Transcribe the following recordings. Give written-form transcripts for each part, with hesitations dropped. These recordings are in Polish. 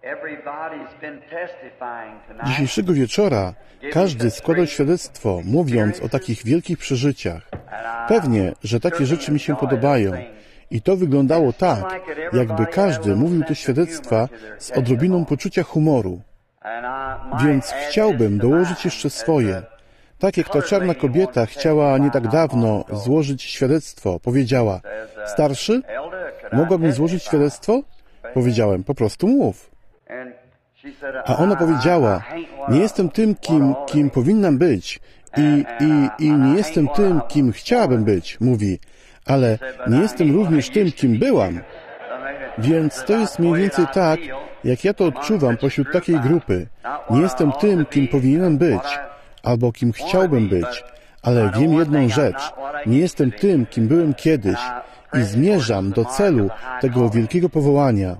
Dzisiejszego wieczora każdy składał świadectwo, mówiąc o takich wielkich przeżyciach. Pewnie, że takie rzeczy mi się podobają. I to wyglądało tak, jakby każdy mówił te świadectwa z odrobiną poczucia humoru. Więc chciałbym dołożyć jeszcze swoje. Tak jak ta czarna kobieta chciała nie tak dawno złożyć świadectwo. Powiedziała: starszy, mogłabym złożyć świadectwo? Powiedziałem: po prostu mów. A ona powiedziała: nie jestem tym, kim powinnam być i nie jestem tym, kim chciałabym być, mówi, ale nie jestem również tym, kim byłam. Więc to jest mniej więcej tak, jak ja to odczuwam pośród takiej grupy. Nie jestem tym, kim powinienem być, albo kim chciałbym być, ale wiem jedną rzecz. Nie jestem tym, kim byłem kiedyś i zmierzam do celu tego wielkiego powołania.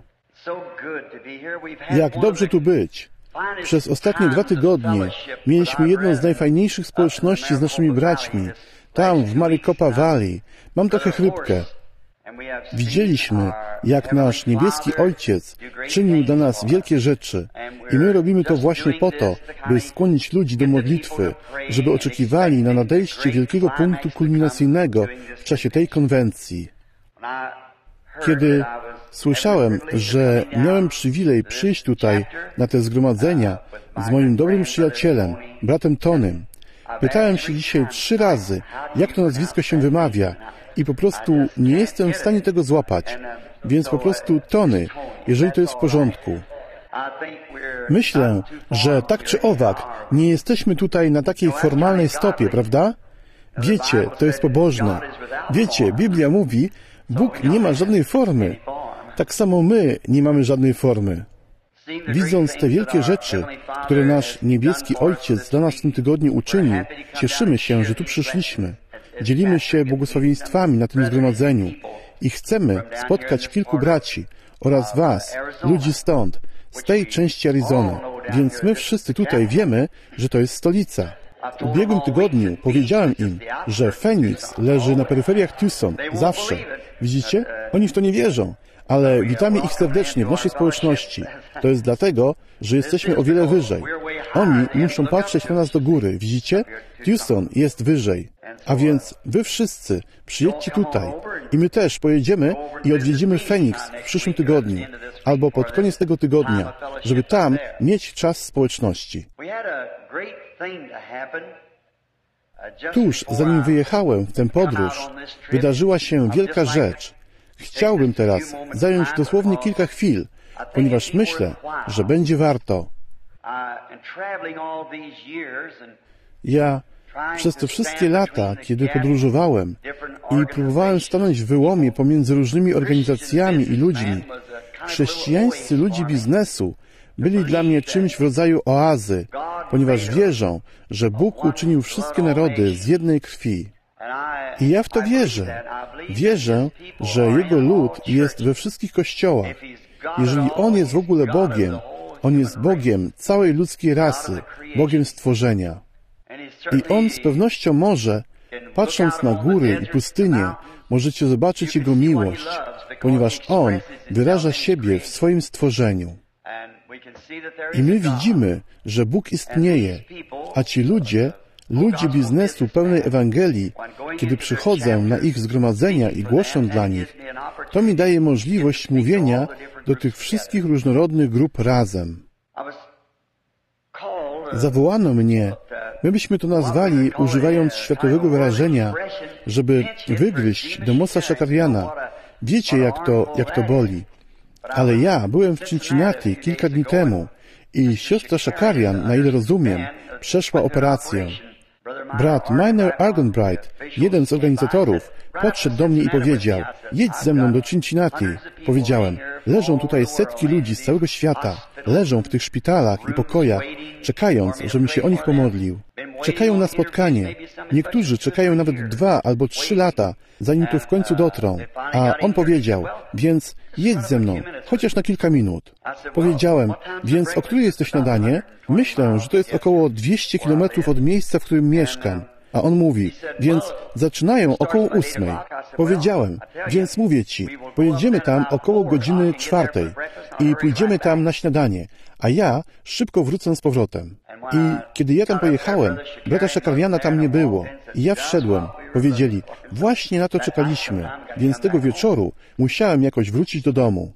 Jak dobrze tu być. Przez ostatnie 2 tygodnie mieliśmy jedną z najfajniejszych społeczności z naszymi braćmi, tam w Maricopa Valley. Mam trochę chrypkę. Widzieliśmy, jak nasz niebieski Ojciec czynił dla nas wielkie rzeczy i my robimy to właśnie po to, by skłonić ludzi do modlitwy, żeby oczekiwali na nadejście wielkiego punktu kulminacyjnego w czasie tej konwencji. Kiedy słyszałem, że miałem przywilej przyjść tutaj na te zgromadzenia z moim dobrym przyjacielem, bratem Tonym, pytałem się dzisiaj 3 razy, jak to nazwisko się wymawia i po prostu nie jestem w stanie tego złapać. Więc po prostu Tony, jeżeli to jest w porządku. Myślę, że tak czy owak nie jesteśmy tutaj na takiej formalnej stopie, prawda? Wiecie, to jest pobożne. Wiecie, Biblia mówi, Bóg nie ma żadnej formy. Tak samo my nie mamy żadnej formy. Widząc te wielkie rzeczy, które nasz niebieski Ojciec dla nas w tym tygodniu uczynił, cieszymy się, że tu przyszliśmy. Dzielimy się błogosławieństwami na tym zgromadzeniu i chcemy spotkać kilku braci oraz was, ludzi stąd, z tej części Arizony. Więc my wszyscy tutaj wiemy, że to jest stolica. W ubiegłym tygodniu powiedziałem im, że Phoenix leży na peryferiach Tucson, zawsze. Widzicie? Oni w to nie wierzą, ale witamy ich serdecznie w naszej społeczności. To jest dlatego, że jesteśmy o wiele wyżej. Oni muszą patrzeć na nas do góry, widzicie? Tucson jest wyżej. A więc wy wszyscy przyjedźcie tutaj i my też pojedziemy i odwiedzimy Phoenix w przyszłym tygodniu albo pod koniec tego tygodnia, żeby tam mieć czas społeczności. Tuż zanim wyjechałem w tę podróż, wydarzyła się wielka rzecz. Chciałbym teraz zająć dosłownie kilka chwil, ponieważ myślę, że będzie warto. Ja przez te wszystkie lata, kiedy podróżowałem i próbowałem stanąć w wyłomie pomiędzy różnymi organizacjami i ludźmi, chrześcijańscy ludzie biznesu byli dla mnie czymś w rodzaju oazy, ponieważ wierzą, że Bóg uczynił wszystkie narody z jednej krwi. I ja w to wierzę. Wierzę, że Jego lud jest we wszystkich kościołach. Jeżeli On jest w ogóle Bogiem, On jest Bogiem całej ludzkiej rasy, Bogiem stworzenia. I On z pewnością może, patrząc na góry i pustynię, możecie zobaczyć Jego miłość, ponieważ On wyraża siebie w swoim stworzeniu. I my widzimy, że Bóg istnieje, a ci ludzie biznesu pełnej Ewangelii, kiedy przychodzę na ich zgromadzenia i głoszę dla nich, to mi daje możliwość mówienia do tych wszystkich różnorodnych grup razem. Zawołano mnie, my byśmy to nazwali, używając światowego wyrażenia, żeby wygryźć Demosa Shakariana. Wiecie, jak to boli. Ale ja byłem w Cincinnati kilka dni temu i siostra Shakarian, na ile rozumiem, przeszła operację. Brat Miner Argenbright, jeden z organizatorów, podszedł do mnie i powiedział: jedź ze mną do Cincinnati. Powiedziałem: leżą tutaj setki ludzi z całego świata, leżą w tych szpitalach i pokojach, czekając, żebym się o nich pomodlił. Czekają na spotkanie. Niektórzy czekają nawet 2 albo 3 lata, zanim tu w końcu dotrą. A on powiedział: więc jedź ze mną, chociaż na kilka minut. Powiedziałem: więc o której jest to śniadanie? Myślę, że to jest około 200 kilometrów od miejsca, w którym mieszkam. A on mówi, więc zaczynają około 8. Powiedziałem, więc mówię ci, pojedziemy tam około godziny 4 i pójdziemy tam na śniadanie, a ja szybko wrócę z powrotem. I kiedy ja tam pojechałem, brata Shakariana tam nie było. I ja wszedłem. Powiedzieli, właśnie na to czekaliśmy, więc tego wieczoru musiałem jakoś wrócić do domu.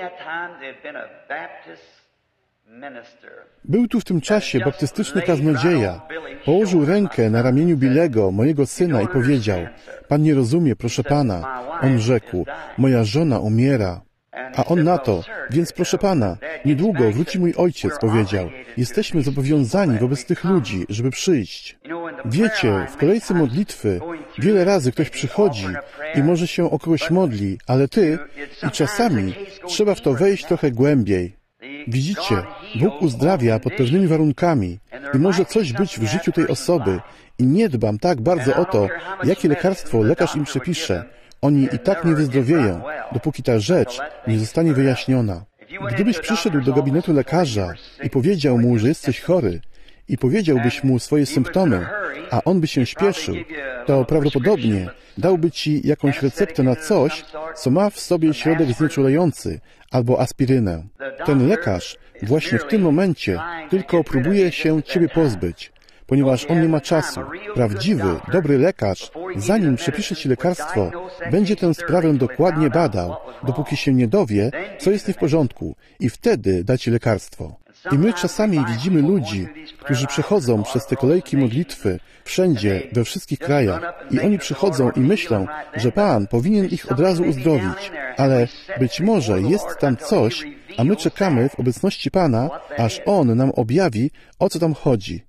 Był tu w tym czasie baptystyczny kaznodzieja. Położył rękę na ramieniu Billego, mojego syna, i powiedział, Pan nie rozumie, proszę Pana. On rzekł, moja żona umiera. A on na to, więc proszę Pana, niedługo wróci mój ojciec, powiedział. Jesteśmy zobowiązani wobec tych ludzi, żeby przyjść. Wiecie, w kolejce modlitwy wiele razy ktoś przychodzi i może się o kogoś modli, ale i czasami trzeba w to wejść trochę głębiej. Widzicie, Bóg uzdrawia pod pewnymi warunkami i może coś być w życiu tej osoby i nie dbam tak bardzo o to, jakie lekarstwo lekarz im przepisze. Oni i tak nie wyzdrowieją, dopóki ta rzecz nie zostanie wyjaśniona. Gdybyś przyszedł do gabinetu lekarza i powiedział mu, że jesteś chory, i powiedziałbyś mu swoje symptomy, a on by się śpieszył, to prawdopodobnie dałby ci jakąś receptę na coś, co ma w sobie środek znieczulający albo aspirynę. Ten lekarz właśnie w tym momencie tylko próbuje się ciebie pozbyć, ponieważ on nie ma czasu. Prawdziwy, dobry lekarz, zanim przepisze ci lekarstwo, będzie tę sprawę dokładnie badał, dopóki się nie dowie, co jest nie w porządku, i wtedy da ci lekarstwo. I my czasami widzimy ludzi, którzy przechodzą przez te kolejki modlitwy wszędzie, we wszystkich krajach, i oni przychodzą i myślą, że Pan powinien ich od razu uzdrowić, ale być może jest tam coś, a my czekamy w obecności Pana, aż On nam objawi, o co tam chodzi.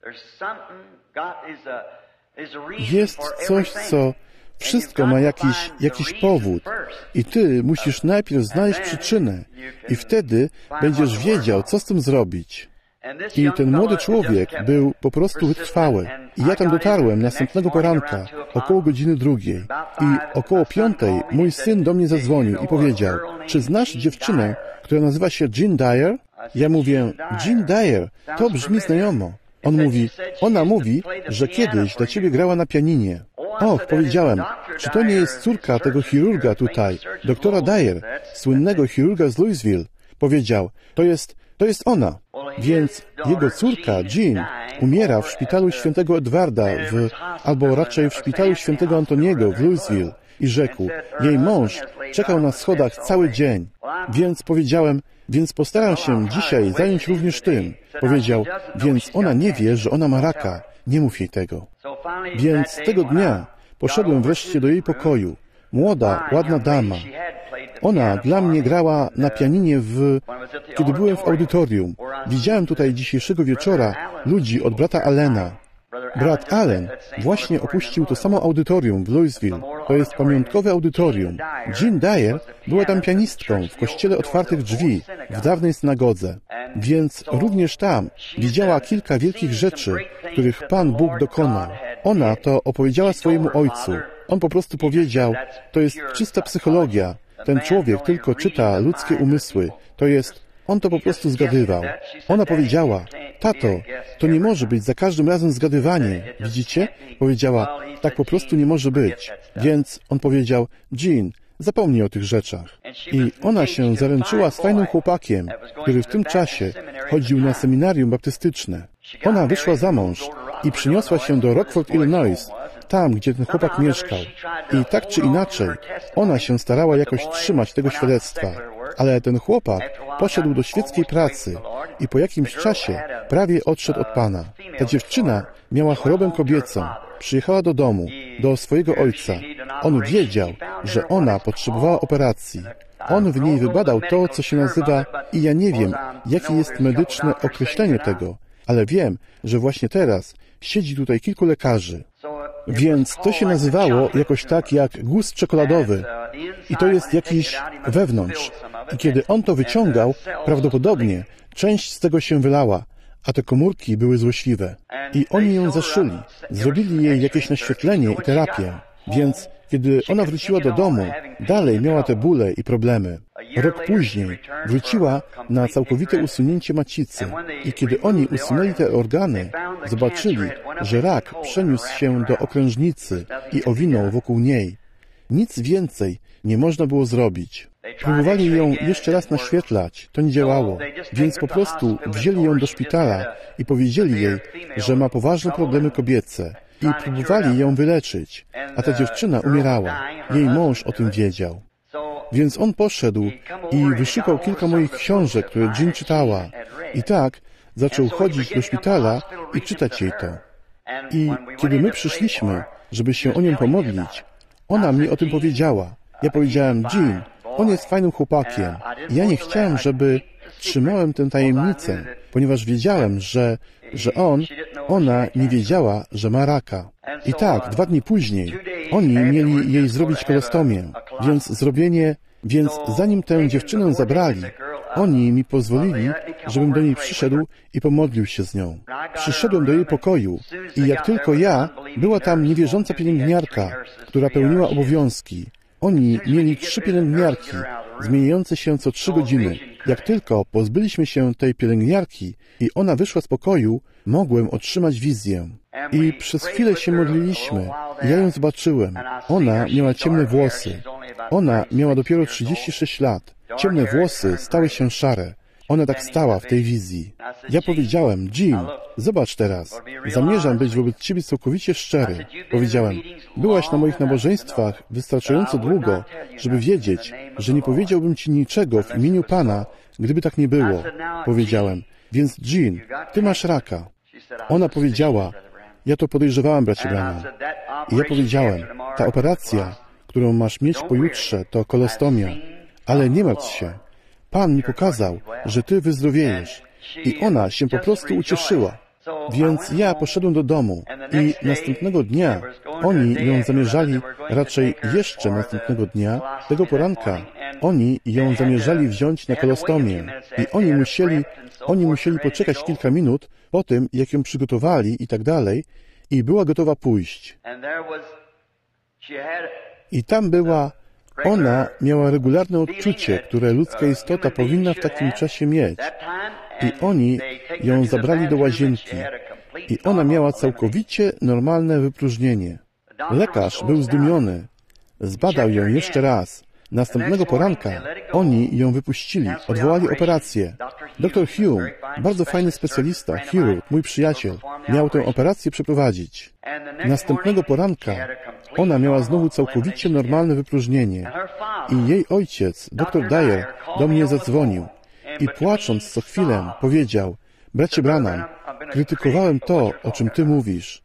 Jest coś, co wszystko ma jakiś powód i ty musisz najpierw znaleźć przyczynę i wtedy będziesz wiedział, co z tym zrobić. I ten młody człowiek był po prostu wytrwały. I ja tam dotarłem następnego poranka, około godziny 2. I około 5 mój syn do mnie zadzwonił i powiedział, czy znasz dziewczynę, która nazywa się Jean Dyer? Ja mówię, Jean Dyer, to brzmi znajomo. On mówi, ona mówi, że kiedyś dla ciebie grała na pianinie. Och, powiedziałem, czy to nie jest córka tego chirurga tutaj, doktora Dyer, słynnego chirurga z Louisville? Powiedział, to jest ona. Więc jego córka, Jean, umiera w szpitalu świętego Edwarda, albo raczej w szpitalu świętego Antoniego w Louisville. I rzekł, jej mąż czekał na schodach cały dzień. Więc powiedziałem, więc postaram się dzisiaj zająć również tym. Powiedział, więc ona nie wie, że ona ma raka. Nie mów jej tego. Więc tego dnia poszedłem wreszcie do jej pokoju. Młoda, ładna dama. Ona dla mnie grała na pianinie kiedy byłem w audytorium. Widziałem tutaj dzisiejszego wieczora ludzi od brata Allena. Brat Allen właśnie opuścił to samo audytorium w Louisville. To jest pamiątkowe audytorium. Jean Dyer była tam pianistką w kościele otwartych drzwi w dawnej synagodze. Więc również tam widziała kilka wielkich rzeczy, których Pan Bóg dokonał. Ona to opowiedziała swojemu ojcu. On po prostu powiedział, to jest czysta psychologia. Ten człowiek tylko czyta ludzkie umysły. On to po prostu zgadywał. Ona powiedziała, tato, to nie może być za każdym razem zgadywanie. Widzicie? Powiedziała, tak po prostu nie może być. Więc on powiedział, Jean, zapomnij o tych rzeczach. I ona się zaręczyła z fajnym chłopakiem, który w tym czasie chodził na seminarium baptystyczne. Ona wyszła za mąż i przyniosła się do Rockford, Illinois, tam, gdzie ten chłopak mieszkał. I tak czy inaczej, ona się starała jakoś trzymać tego świadectwa. Ale ten chłopak poszedł do świeckiej pracy i po jakimś czasie prawie odszedł od Pana. Ta dziewczyna miała chorobę kobiecą. Przyjechała do domu, do swojego ojca. On wiedział, że ona potrzebowała operacji. On w niej wybadał to, co się nazywa, i ja nie wiem, jakie jest medyczne określenie tego, ale wiem, że właśnie teraz siedzi tutaj kilku lekarzy. Więc to się nazywało jakoś tak jak guz czekoladowy i to jest jakiś wewnątrz. I kiedy on to wyciągał, prawdopodobnie część z tego się wylała, a te komórki były złośliwe. I oni ją zaszyli, zrobili jej jakieś naświetlenie i terapię. Więc kiedy ona wróciła do domu, dalej miała te bóle i problemy. Rok później wróciła na całkowite usunięcie macicy i kiedy oni usunęli te organy, zobaczyli, że rak przeniósł się do okrężnicy i owinął wokół niej. Nic więcej nie można było zrobić. Próbowali ją jeszcze raz naświetlać, to nie działało, więc po prostu wzięli ją do szpitala i powiedzieli jej, że ma poważne problemy kobiece i próbowali ją wyleczyć, a ta dziewczyna umierała. Jej mąż o tym wiedział. Więc on poszedł i wyszukał kilka moich książek, które Jean czytała. I tak zaczął chodzić do szpitala i czytać jej to. I kiedy my przyszliśmy, żeby się o nią pomodlić, ona mi o tym powiedziała. Ja powiedziałem, Jean, on jest fajnym chłopakiem. I ja nie chciałem, żeby trzymałem tę tajemnicę, ponieważ wiedziałem, że ona nie wiedziała, że ma raka. I tak, 2 dni później oni mieli jej zrobić kolostomię, więc zanim tę dziewczynę zabrali, oni mi pozwolili, żebym do niej przyszedł i pomodlił się z nią. Przyszedłem do jej pokoju i jak tylko ja, była tam niewierząca pielęgniarka, która pełniła obowiązki. Oni mieli 3 pielęgniarki, zmieniające się co 3 godziny. Jak tylko pozbyliśmy się tej pielęgniarki i ona wyszła z pokoju, mogłem otrzymać wizję. I przez chwilę się modliliśmy. I ja ją zobaczyłem. Ona miała ciemne włosy. Ona miała dopiero 36 lat. Ciemne włosy stały się szare. Ona tak stała w tej wizji. Ja powiedziałem, Jean, zobacz teraz, zamierzam być wobec Ciebie całkowicie szczery. Powiedziałem, byłaś na moich nabożeństwach wystarczająco długo, żeby wiedzieć, że nie powiedziałbym Ci niczego w imieniu Pana, gdyby tak nie było. Powiedziałem, więc Jean, Ty masz raka. Ona powiedziała, ja to podejrzewałem, bracie Branham. I ja powiedziałem, ta operacja, którą masz mieć pojutrze, to kolostomia, ale nie martw się. Pan mi pokazał, że Ty wyzdrowiejesz. I ona się po prostu ucieszyła. Więc ja poszedłem do domu i następnego dnia oni ją zamierzali, raczej jeszcze następnego dnia, tego poranka, oni ją zamierzali wziąć na kolostomię i oni musieli poczekać kilka minut po tym, jak ją przygotowali i tak dalej, i była gotowa pójść. I tam była. Ona miała regularne odczucie, które ludzka istota powinna w takim czasie mieć. I oni ją zabrali do łazienki. I ona miała całkowicie normalne wypróżnienie. Lekarz był zdumiony. Zbadał ją jeszcze raz. Następnego poranka oni ją wypuścili, odwołali operację. Dr Hume, bardzo fajny specjalista, chirurg, mój przyjaciel, miał tę operację przeprowadzić. Następnego poranka ona miała znowu całkowicie normalne wypróżnienie. I jej ojciec, dr Dyer, do mnie zadzwonił i płacząc co chwilę powiedział, bracie Branham, krytykowałem to, o czym ty mówisz.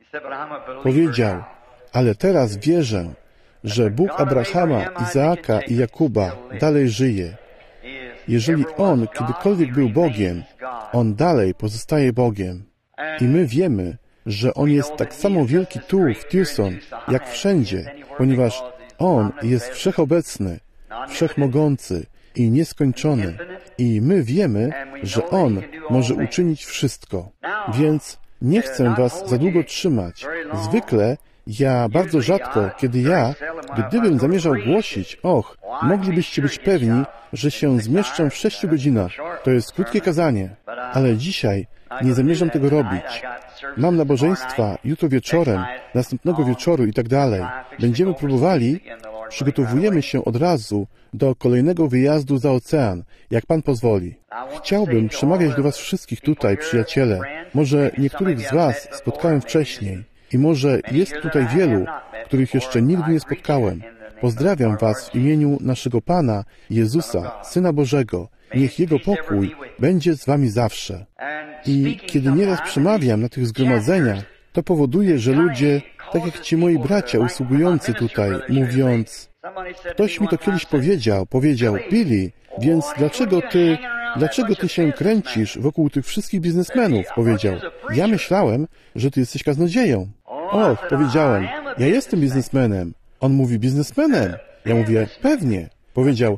Powiedział, ale teraz wierzę, że Bóg Abrahama, Izaaka i Jakuba dalej żyje. Jeżeli On kiedykolwiek był Bogiem, On dalej pozostaje Bogiem. I my wiemy, że On jest tak samo wielki tu, w Tucson, jak wszędzie, ponieważ On jest wszechobecny, wszechmogący i nieskończony. I my wiemy, że On może uczynić wszystko. Więc nie chcę was za długo trzymać. Zwykle bardzo rzadko, gdybym zamierzał głosić, moglibyście być pewni, że się zmieszczę w 6 godzinach. To jest krótkie kazanie, ale dzisiaj nie zamierzam tego robić. Mam nabożeństwa jutro wieczorem, następnego wieczoru i tak dalej. Będziemy próbowali, przygotowujemy się od razu do kolejnego wyjazdu za ocean, jak Pan pozwoli. Chciałbym przemawiać do was wszystkich tutaj, przyjaciele. Może niektórych z was spotkałem wcześniej i może jest tutaj wielu, których jeszcze nigdy nie spotkałem. Pozdrawiam was w imieniu naszego Pana, Jezusa, Syna Bożego. Niech Jego pokój będzie z wami zawsze. I kiedy nieraz przemawiam na tych zgromadzeniach, to powoduje, że ludzie, tak jak ci moi bracia usługujący tutaj, mówiąc, ktoś mi to kiedyś powiedział, Billy, więc dlaczego ty się kręcisz wokół tych wszystkich biznesmenów? Powiedział. Ja myślałem, że ty jesteś kaznodzieją. Powiedziałem, ja jestem biznesmenem. On mówi, biznesmenem? Ja mówię, pewnie. Powiedział,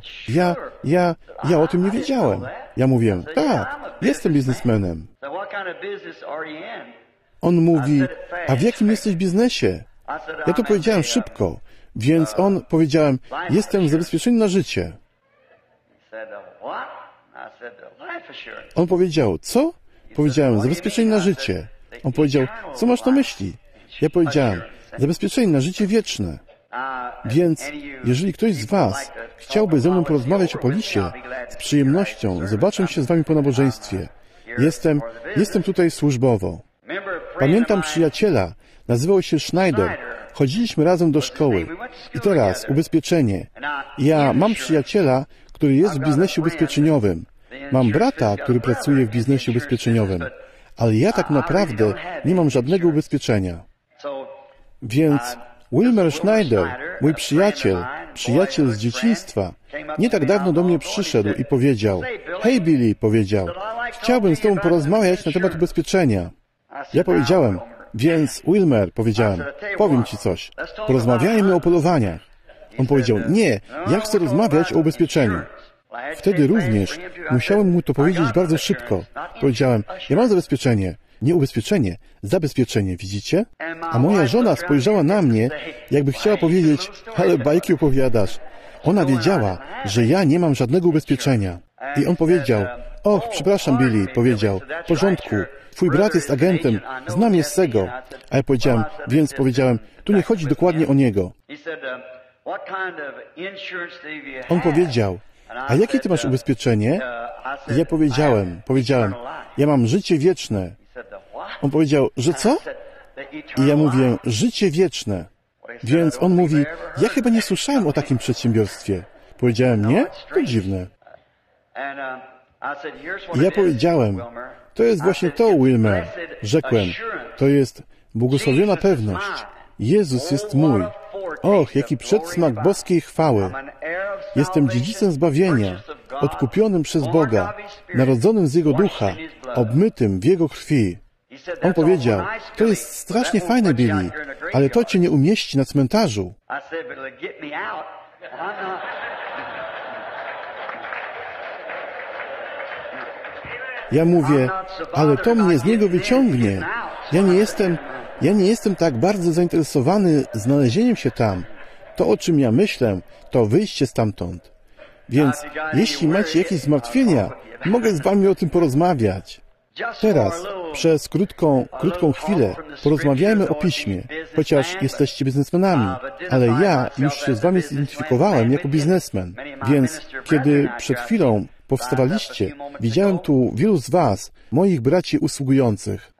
ja o tym nie wiedziałem. Ja mówię, tak, jestem biznesmenem. On mówi, a w jakim jesteś biznesie? Ja to powiedziałem szybko, więc on powiedziałem, jestem zabezpieczony na życie. On powiedział, co? Powiedziałem, zabezpieczenie na życie. On powiedział, co masz na myśli? Ja powiedziałem, zabezpieczenie na życie wieczne. Więc, jeżeli ktoś z Was chciałby ze mną porozmawiać o polisie, z przyjemnością zobaczę się z Wami po nabożeństwie. Jestem tutaj służbowo. Pamiętam przyjaciela, nazywał się Schneider. Chodziliśmy razem do szkoły. I teraz ubezpieczenie. Ja mam przyjaciela, który jest w biznesie ubezpieczeniowym. Mam brata, który pracuje w biznesie ubezpieczeniowym. Ale ja tak naprawdę nie mam żadnego ubezpieczenia. Więc Wilmer Schneider, mój przyjaciel z dzieciństwa, nie tak dawno do mnie przyszedł i powiedział, hej Billy, powiedział, chciałbym z Tobą porozmawiać na temat ubezpieczenia. Ja powiedziałem, więc Wilmer, powiedziałem, powiem Ci coś, porozmawiajmy o polowaniach. On powiedział, nie, ja chcę rozmawiać o ubezpieczeniu. Wtedy również musiałem mu to powiedzieć bardzo szybko. Powiedziałem, ja mam zabezpieczenie. Nie ubezpieczenie, zabezpieczenie, widzicie? A moja żona spojrzała na mnie, jakby chciała powiedzieć, ale bajki opowiadasz. Ona wiedziała, że ja nie mam żadnego ubezpieczenia. I on powiedział, och, przepraszam Billy, powiedział, w porządku, twój brat jest agentem, znam Jesego. A ja powiedziałem, więc powiedziałem, tu nie chodzi dokładnie o niego. On powiedział, a jakie ty masz ubezpieczenie? I ja powiedziałem, ja mam życie wieczne. On powiedział, że co? I ja mówię, życie wieczne. Więc on mówi, ja chyba nie słyszałem o takim przedsiębiorstwie. Powiedziałem, nie? To dziwne. I ja powiedziałem, to jest właśnie to, Wilmer. Rzekłem, to jest błogosławiona pewność. Jezus jest mój. Och, jaki przedsmak boskiej chwały. Jestem dziedzicem zbawienia, odkupionym przez Boga, narodzonym z Jego ducha, obmytym w Jego krwi. On powiedział, to jest strasznie fajne, Billy, ale to cię nie umieści na cmentarzu. Ja mówię, ale to mnie z niego wyciągnie. Ja nie jestem tak bardzo zainteresowany znalezieniem się tam. To, o czym ja myślę, to wyjście stamtąd. Więc jeśli macie jakieś zmartwienia, mogę z wami o tym porozmawiać. Teraz, przez krótką chwilę, porozmawiajmy o piśmie, chociaż jesteście biznesmenami, ale ja już się z wami zidentyfikowałem jako biznesmen, więc kiedy przed chwilą powstawaliście, widziałem tu wielu z was, moich braci usługujących.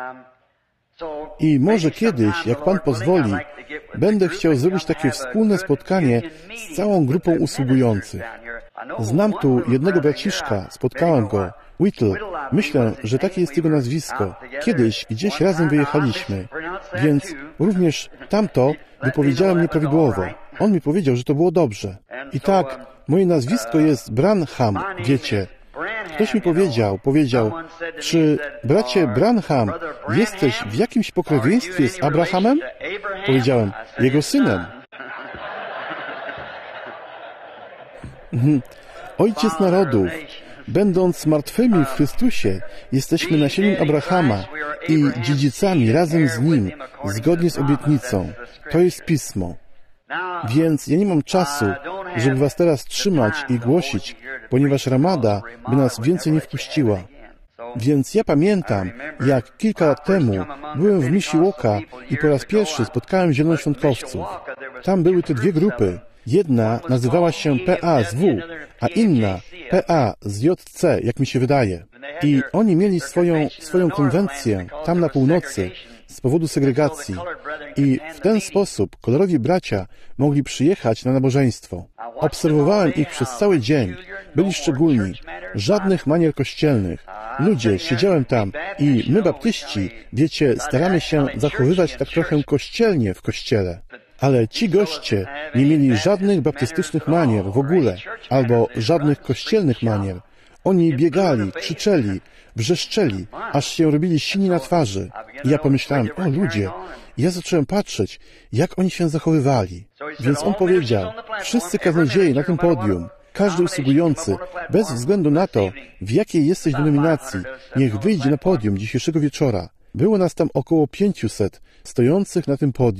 I może kiedyś, jak Pan pozwoli, będę chciał zrobić takie wspólne spotkanie z całą grupą usługujących. Znam tu jednego braciszka, spotkałem go, Whittle. Myślę, że takie jest jego nazwisko. Kiedyś gdzieś razem wyjechaliśmy, więc również tamto wypowiedziałem nieprawidłowo. On mi powiedział, że to było dobrze. I tak, moje nazwisko jest Branham, wiecie. Ktoś mi powiedział, czy bracie Branham, jesteś w jakimś pokrewieństwie z Abrahamem? Powiedziałem, jego synem. Ojciec narodów, będąc martwymi w Chrystusie, jesteśmy nasieniem Abrahama i dziedzicami razem z Nim, zgodnie z obietnicą. To jest Pismo. Więc ja nie mam czasu, żeby was teraz trzymać i głosić, ponieważ Ramada by nas więcej nie wpuściła. Więc ja pamiętam, jak kilka lat temu byłem w Mishawaka i po raz pierwszy spotkałem zielonoświątkowców. Tam były te dwie grupy. Jedna nazywała się PA z W, a inna PA z JC, jak mi się wydaje. I oni mieli swoją konwencję tam na północy z powodu segregacji. I w ten sposób kolorowi bracia mogli przyjechać na nabożeństwo. Obserwowałem ich przez cały dzień. Byli szczególni. Żadnych manier kościelnych. Ludzie, siedziałem tam i my, baptyści, wiecie, staramy się zachowywać tak trochę kościelnie w kościele. Ale ci goście nie mieli żadnych baptystycznych manier w ogóle, albo żadnych kościelnych manier. Oni biegali, krzyczeli, wrzeszczeli, aż się robili sini na twarzy. I ja pomyślałem, o ludzie, ja zacząłem patrzeć, jak oni się zachowywali. Więc on powiedział, wszyscy kaznodzieje na tym podium, każdy usługujący, bez względu na to, w jakiej jesteś denominacji, niech wyjdzie na podium dzisiejszego wieczora. Było nas tam około 500 stojących na tym podium.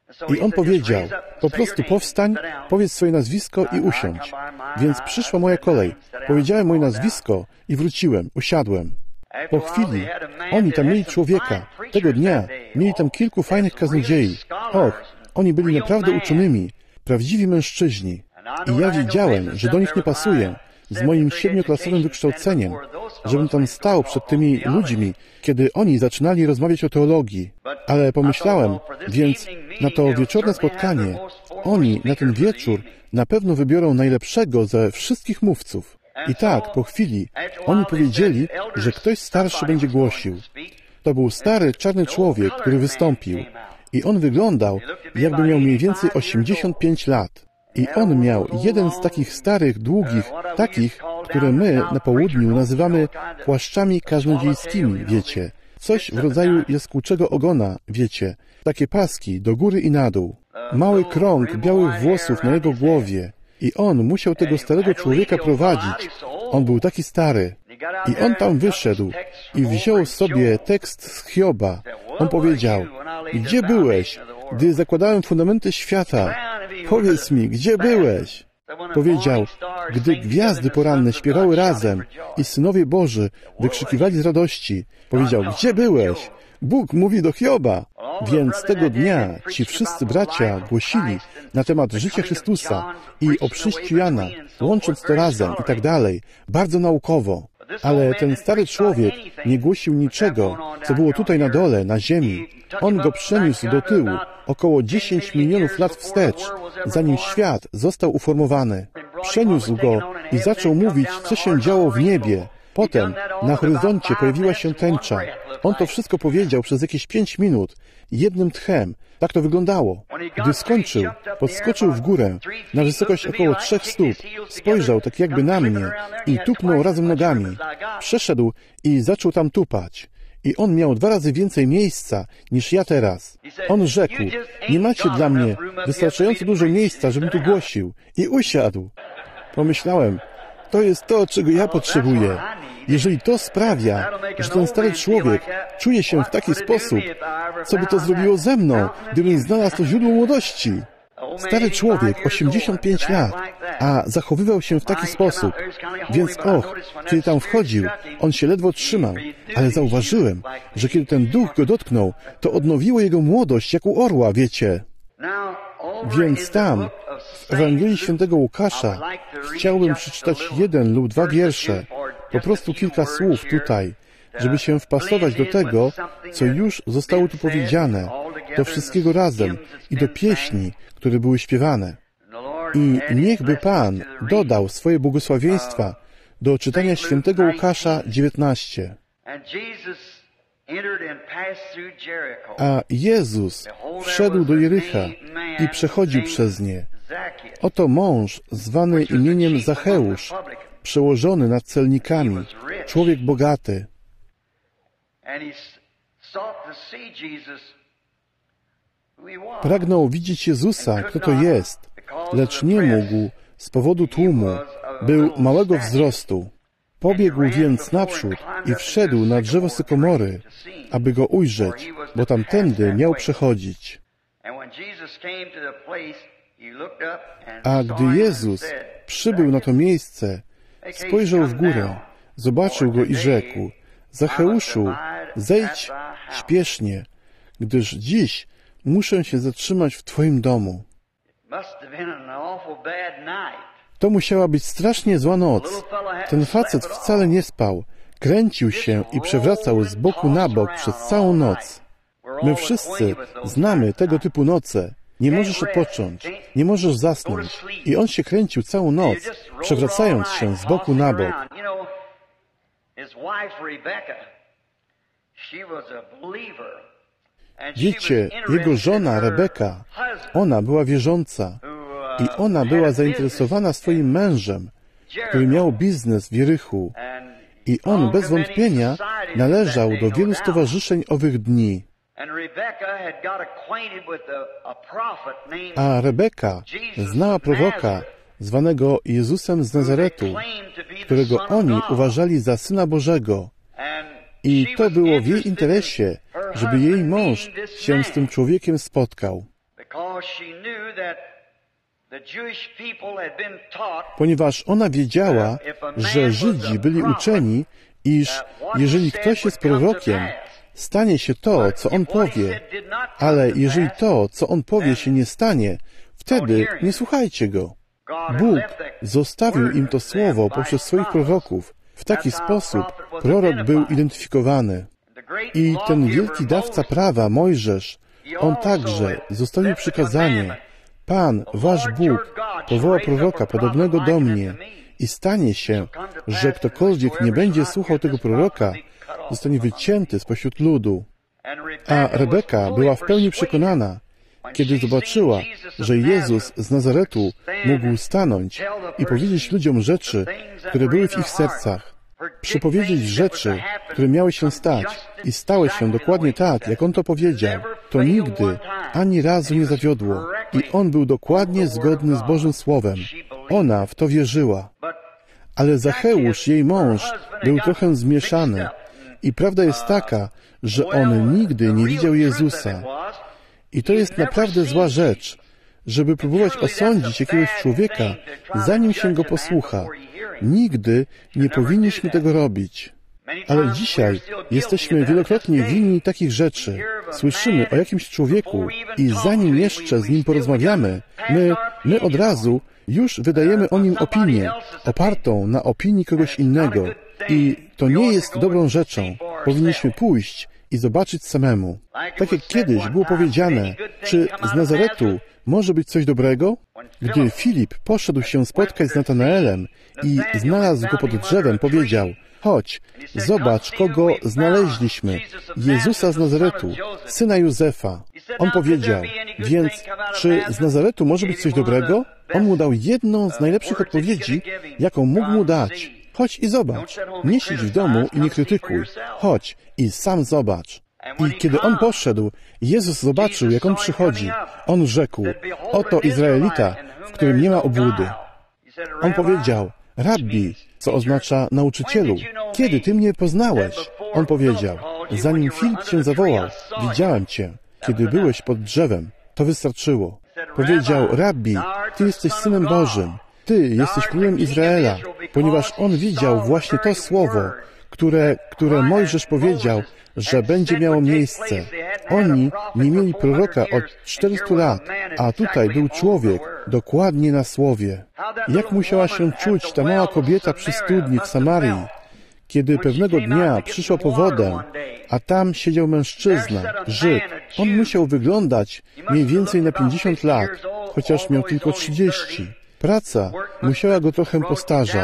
I on powiedział, po prostu powstań, powiedz swoje nazwisko i usiądź. Więc przyszła moja kolej. Powiedziałem moje nazwisko i wróciłem, usiadłem. Po chwili oni tam mieli człowieka. Tego dnia mieli tam kilku fajnych kaznodziei. Och, oni byli naprawdę uczonymi, prawdziwi mężczyźni. I ja wiedziałem, że do nich nie pasuję z moim 7-klasowym wykształceniem, żebym tam stał przed tymi ludźmi, kiedy oni zaczynali rozmawiać o teologii. Ale pomyślałem, więc na to wieczorne spotkanie, oni na ten wieczór na pewno wybiorą najlepszego ze wszystkich mówców. I tak, po chwili, oni powiedzieli, że ktoś starszy będzie głosił. To był stary, czarny człowiek, który wystąpił. I on wyglądał, jakby miał mniej więcej 85 lat. I on miał jeden z takich starych, długich, takich, które my na południu nazywamy płaszczami kaznodziejskimi, wiecie. Coś w rodzaju jaskółczego ogona, wiecie. Takie paski do góry i na dół. Mały krąg białych włosów na jego głowie. I on musiał tego starego człowieka prowadzić. On był taki stary. I on tam wyszedł i wziął sobie tekst z Hioba. On powiedział, gdzie byłeś, gdy zakładałem fundamenty świata? Powiedz mi, gdzie byłeś? Powiedział, gdy gwiazdy poranne śpiewały razem i synowie Boży wykrzykiwali z radości. Powiedział, gdzie byłeś? Bóg mówi do Hioba. Więc tego dnia ci wszyscy bracia głosili na temat życia Chrystusa i o przyjściu Jana, łącząc to razem i tak dalej, bardzo naukowo. Ale ten stary człowiek nie głosił niczego, co było tutaj na dole, na ziemi. On go przeniósł do tyłu, około 10 milionów lat wstecz, zanim świat został uformowany. Przeniósł go i zaczął mówić, co się działo w niebie. Potem na horyzoncie pojawiła się tęcza. On to wszystko powiedział przez jakieś 5 minut, jednym tchem. Tak to wyglądało. Gdy skończył, podskoczył w górę, na wysokość około 3 stóp, spojrzał tak jakby na mnie i tupnął razem nogami. Przeszedł i zaczął tam tupać. I on miał 2 razy więcej miejsca niż ja teraz. On rzekł, nie macie dla mnie wystarczająco dużo miejsca, żebym tu głosił. I usiadł. Pomyślałem, to jest to, czego ja potrzebuję. Jeżeli to sprawia, że ten stary człowiek czuje się w taki sposób, co by to zrobiło ze mną, gdybym znalazł to źródło młodości? Stary człowiek, 85 lat, a zachowywał się w taki sposób. Więc kiedy tam wchodził, on się ledwo trzymał, ale zauważyłem, że kiedy ten duch go dotknął, to odnowiło jego młodość jak u orła, wiecie. Więc tam, w Ewangelii Świętego Łukasza, chciałbym przeczytać 1 lub 2 wiersze, po prostu kilka słów tutaj, żeby się wpasować do tego, co już zostało tu powiedziane, do wszystkiego razem i do pieśni, które były śpiewane. I niechby Pan dodał swoje błogosławieństwa do czytania Świętego Łukasza 19. A Jezus wszedł do Jericha i przechodził przez nie. Oto mąż zwany imieniem Zacheusz, przełożony nad celnikami, człowiek bogaty. Pragnął widzieć Jezusa, kto to jest, lecz nie mógł z powodu tłumu. Był małego wzrostu. Pobiegł więc naprzód i wszedł na drzewo sykomory, aby go ujrzeć, bo tamtędy miał przechodzić. A gdy Jezus przybył na to miejsce, spojrzał w górę, zobaczył go i rzekł, Zacheuszu, zejdź śpiesznie, gdyż dziś muszę się zatrzymać w Twoim domu. To musiała być strasznie zła noc. Ten facet wcale nie spał. Kręcił się i przewracał z boku na bok przez całą noc. My wszyscy znamy tego typu noce. Nie możesz odpocząć, nie możesz zasnąć. I on się kręcił całą noc, przewracając się z boku na bok. Wiecie, jego żona Rebeka, ona była wierząca i ona była zainteresowana swoim mężem, który miał biznes w Jerichu i on bez wątpienia należał do wielu stowarzyszeń owych dni. A Rebeka znała proroka zwanego Jezusem z Nazaretu, którego oni uważali za Syna Bożego. I to było w jej interesie, żeby jej mąż się z tym człowiekiem spotkał. ponieważ ona wiedziała, że Żydzi byli uczeni, iż jeżeli ktoś jest prorokiem, stanie się to, co on powie, ale jeżeli to, co on powie, się nie stanie, wtedy nie słuchajcie go. Bóg zostawił im to słowo poprzez swoich proroków. W taki sposób prorok był identyfikowany. I ten wielki dawca prawa, Mojżesz, on także zostawił przykazanie: Pan, wasz Bóg, powoła proroka podobnego do mnie i stanie się, że ktokolwiek nie będzie słuchał tego proroka, zostanie wycięty spośród ludu. A Rebeka była w pełni przekonana, kiedy zobaczyła, że Jezus z Nazaretu mógł stanąć i powiedzieć ludziom rzeczy, które były w ich sercach. Przepowiedzieć rzeczy, które miały się stać i stały się dokładnie tak, jak on to powiedział. To nigdy, ani razu nie zawiodło. I on był dokładnie zgodny z Bożym Słowem. Ona w to wierzyła. Ale Zacheusz, jej mąż, był trochę zmieszany. I prawda jest taka, że on nigdy nie widział Jezusa. I to jest naprawdę zła rzecz, żeby próbować osądzić jakiegoś człowieka, zanim się go posłucha. Nigdy nie powinniśmy tego robić. Ale dzisiaj jesteśmy wielokrotnie winni takich rzeczy. Słyszymy o jakimś człowieku i zanim jeszcze z nim porozmawiamy, my od razu już wydajemy o nim opinię, opartą na opinii kogoś innego. I to nie jest dobrą rzeczą. Powinniśmy pójść i zobaczyć samemu. Tak jak kiedyś było powiedziane, czy z Nazaretu może być coś dobrego? Gdy Filip poszedł się spotkać z Natanaelem i znalazł go pod drzewem, powiedział: chodź, zobacz, kogo znaleźliśmy, Jezusa z Nazaretu, syna Józefa. On powiedział: więc czy z Nazaretu może być coś dobrego? On mu dał jedną z najlepszych odpowiedzi, jaką mógł mu dać. Chodź i zobacz. Nie siedź w domu i nie krytykuj. Chodź i sam zobacz. I kiedy on poszedł, Jezus zobaczył, jak on przychodzi. On rzekł: oto Izraelita, w którym nie ma obłudy. On powiedział: Rabbi, co oznacza nauczycielu, kiedy ty mnie poznałeś? On powiedział: zanim Filip cię zawołał, widziałem cię, kiedy byłeś pod drzewem. To wystarczyło. Powiedział: Rabbi, ty jesteś Synem Bożym. Ty jesteś królem Izraela, ponieważ on widział właśnie to słowo, które Mojżesz powiedział, że będzie miało miejsce. Oni nie mieli proroka od 400 lat, a tutaj był człowiek dokładnie na słowie. Jak musiała się czuć ta mała kobieta przy studni w Samarii, kiedy pewnego dnia przyszła po wodę, a tam siedział mężczyzna, Żyd. On musiał wyglądać mniej więcej na 50 lat, chociaż miał tylko 30. Praca musiała go trochę postarzać.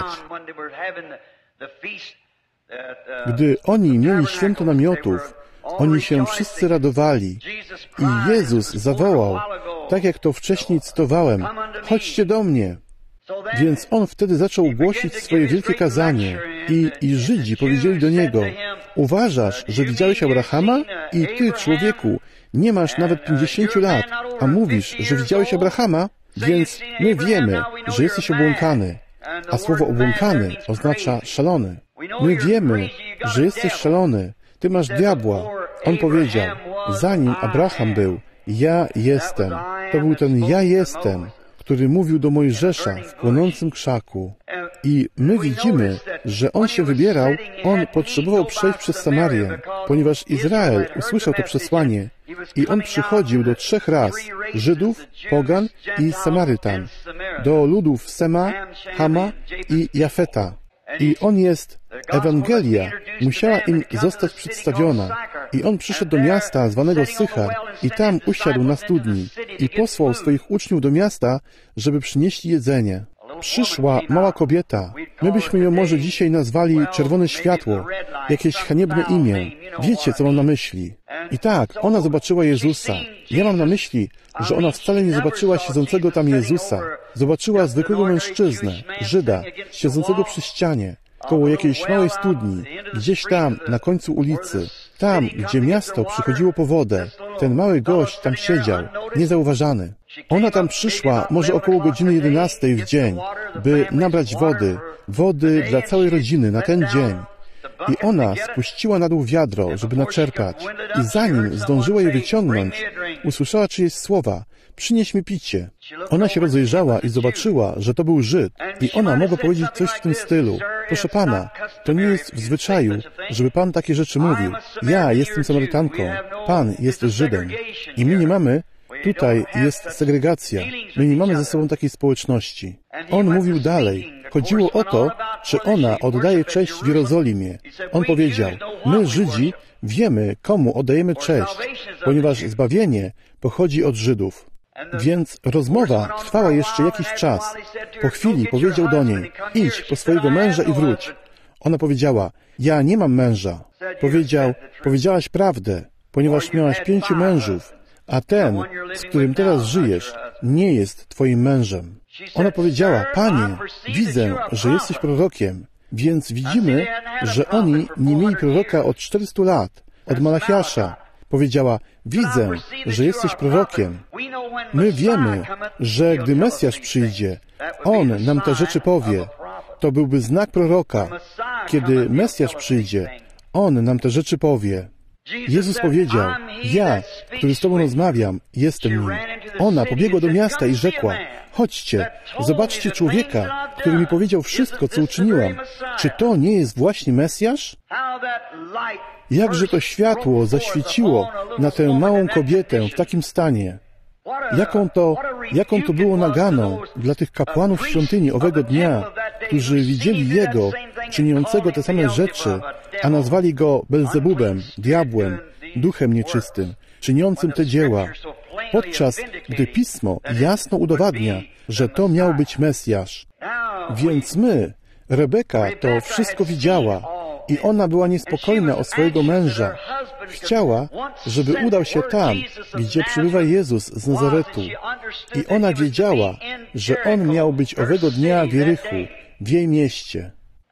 Gdy oni mieli święto namiotów, oni się wszyscy radowali. I Jezus zawołał, tak jak to wcześniej cytowałem: chodźcie do mnie. Więc on wtedy zaczął głosić swoje wielkie kazanie i Żydzi powiedzieli do niego: uważasz, że widziałeś Abrahama? I ty, człowieku, nie masz nawet 50 lat, a mówisz, że widziałeś Abrahama? Więc my wiemy, że jesteś obłąkany, a słowo obłąkany oznacza szalony. My wiemy, że jesteś szalony, ty masz diabła. On powiedział: zanim Abraham był, ja jestem. To był ten ja jestem, który mówił do Mojżesza w płonącym krzaku. I my widzimy, że on się wybierał, on potrzebował przejść przez Samarię, ponieważ Izrael usłyszał to przesłanie i on przychodził do 3 ras: Żydów, Pogan i Samarytan, do ludów Sema, Hama i Jafeta. I on jest, Ewangelia musiała im zostać przedstawiona. I on przyszedł do miasta zwanego Sychar i tam usiadł na studni i posłał swoich uczniów do miasta, żeby przynieśli jedzenie. Przyszła mała kobieta. My byśmy ją może dzisiaj nazwali czerwone światło, jakieś haniebne imię. Wiecie, co mam na myśli. I tak, ona zobaczyła Jezusa. Ja mam na myśli, że ona wcale nie zobaczyła siedzącego tam Jezusa. Zobaczyła zwykłego mężczyznę, Żyda, siedzącego przy ścianie, koło jakiejś małej studni, gdzieś tam, na końcu ulicy. Tam, gdzie miasto przychodziło po wodę, ten mały gość tam siedział, niezauważany. Ona tam przyszła może około godziny 11 w dzień, by nabrać wody dla całej rodziny na ten dzień. I ona spuściła na dół wiadro, żeby naczerpać. I zanim zdążyła je wyciągnąć, usłyszała czyjeś słowa: przynieś mi picie. Ona się rozejrzała i zobaczyła, że to był Żyd. I ona mogła powiedzieć coś w tym stylu. Proszę pana, to nie jest w zwyczaju, żeby pan takie rzeczy mówił. Ja jestem Samarytanką, pan jest Żydem. I my nie mamy, tutaj jest segregacja. My nie mamy ze sobą takiej społeczności. On mówił dalej. Chodziło o to, czy ona oddaje cześć w Jerozolimie. On powiedział, my Żydzi wiemy, komu oddajemy cześć, ponieważ zbawienie pochodzi od Żydów. Więc rozmowa trwała jeszcze jakiś czas. Po chwili powiedział do niej, idź po swojego męża i wróć. Ona powiedziała, ja nie mam męża. Powiedział, powiedziałaś prawdę, ponieważ miałaś 5 mężów, a ten, z którym teraz żyjesz, nie jest twoim mężem. Ona powiedziała, Panie, widzę, że jesteś prorokiem, więc widzimy, że oni nie mieli proroka od 400 lat, od Malachiasza. Powiedziała, widzę, że jesteś prorokiem. My wiemy, że gdy Mesjasz przyjdzie, On nam te rzeczy powie. To byłby znak proroka. Kiedy Mesjasz przyjdzie, On nam te rzeczy powie. Jezus powiedział, ja, który z Tobą rozmawiam, jestem nim. Ona pobiegła do miasta i rzekła, chodźcie, zobaczcie człowieka, który mi powiedział wszystko, co uczyniłam. Czy to nie jest właśnie Mesjasz? Jakże to światło zaświeciło na tę małą kobietę w takim stanie. Jaką to było naganą dla tych kapłanów świątyni owego dnia, którzy widzieli Jego, czyniącego te same rzeczy, a nazwali Go Belzebubem, diabłem, duchem nieczystym, czyniącym te dzieła, podczas gdy Pismo jasno udowadnia, że to miał być Mesjasz. Więc Rebeka to wszystko widziała i ona była niespokojna o swojego męża. Chciała, żeby udał się tam, gdzie przybywa Jezus z Nazaretu. I ona wiedziała, że On miał być owego dnia w Jerichu, w jej mieście.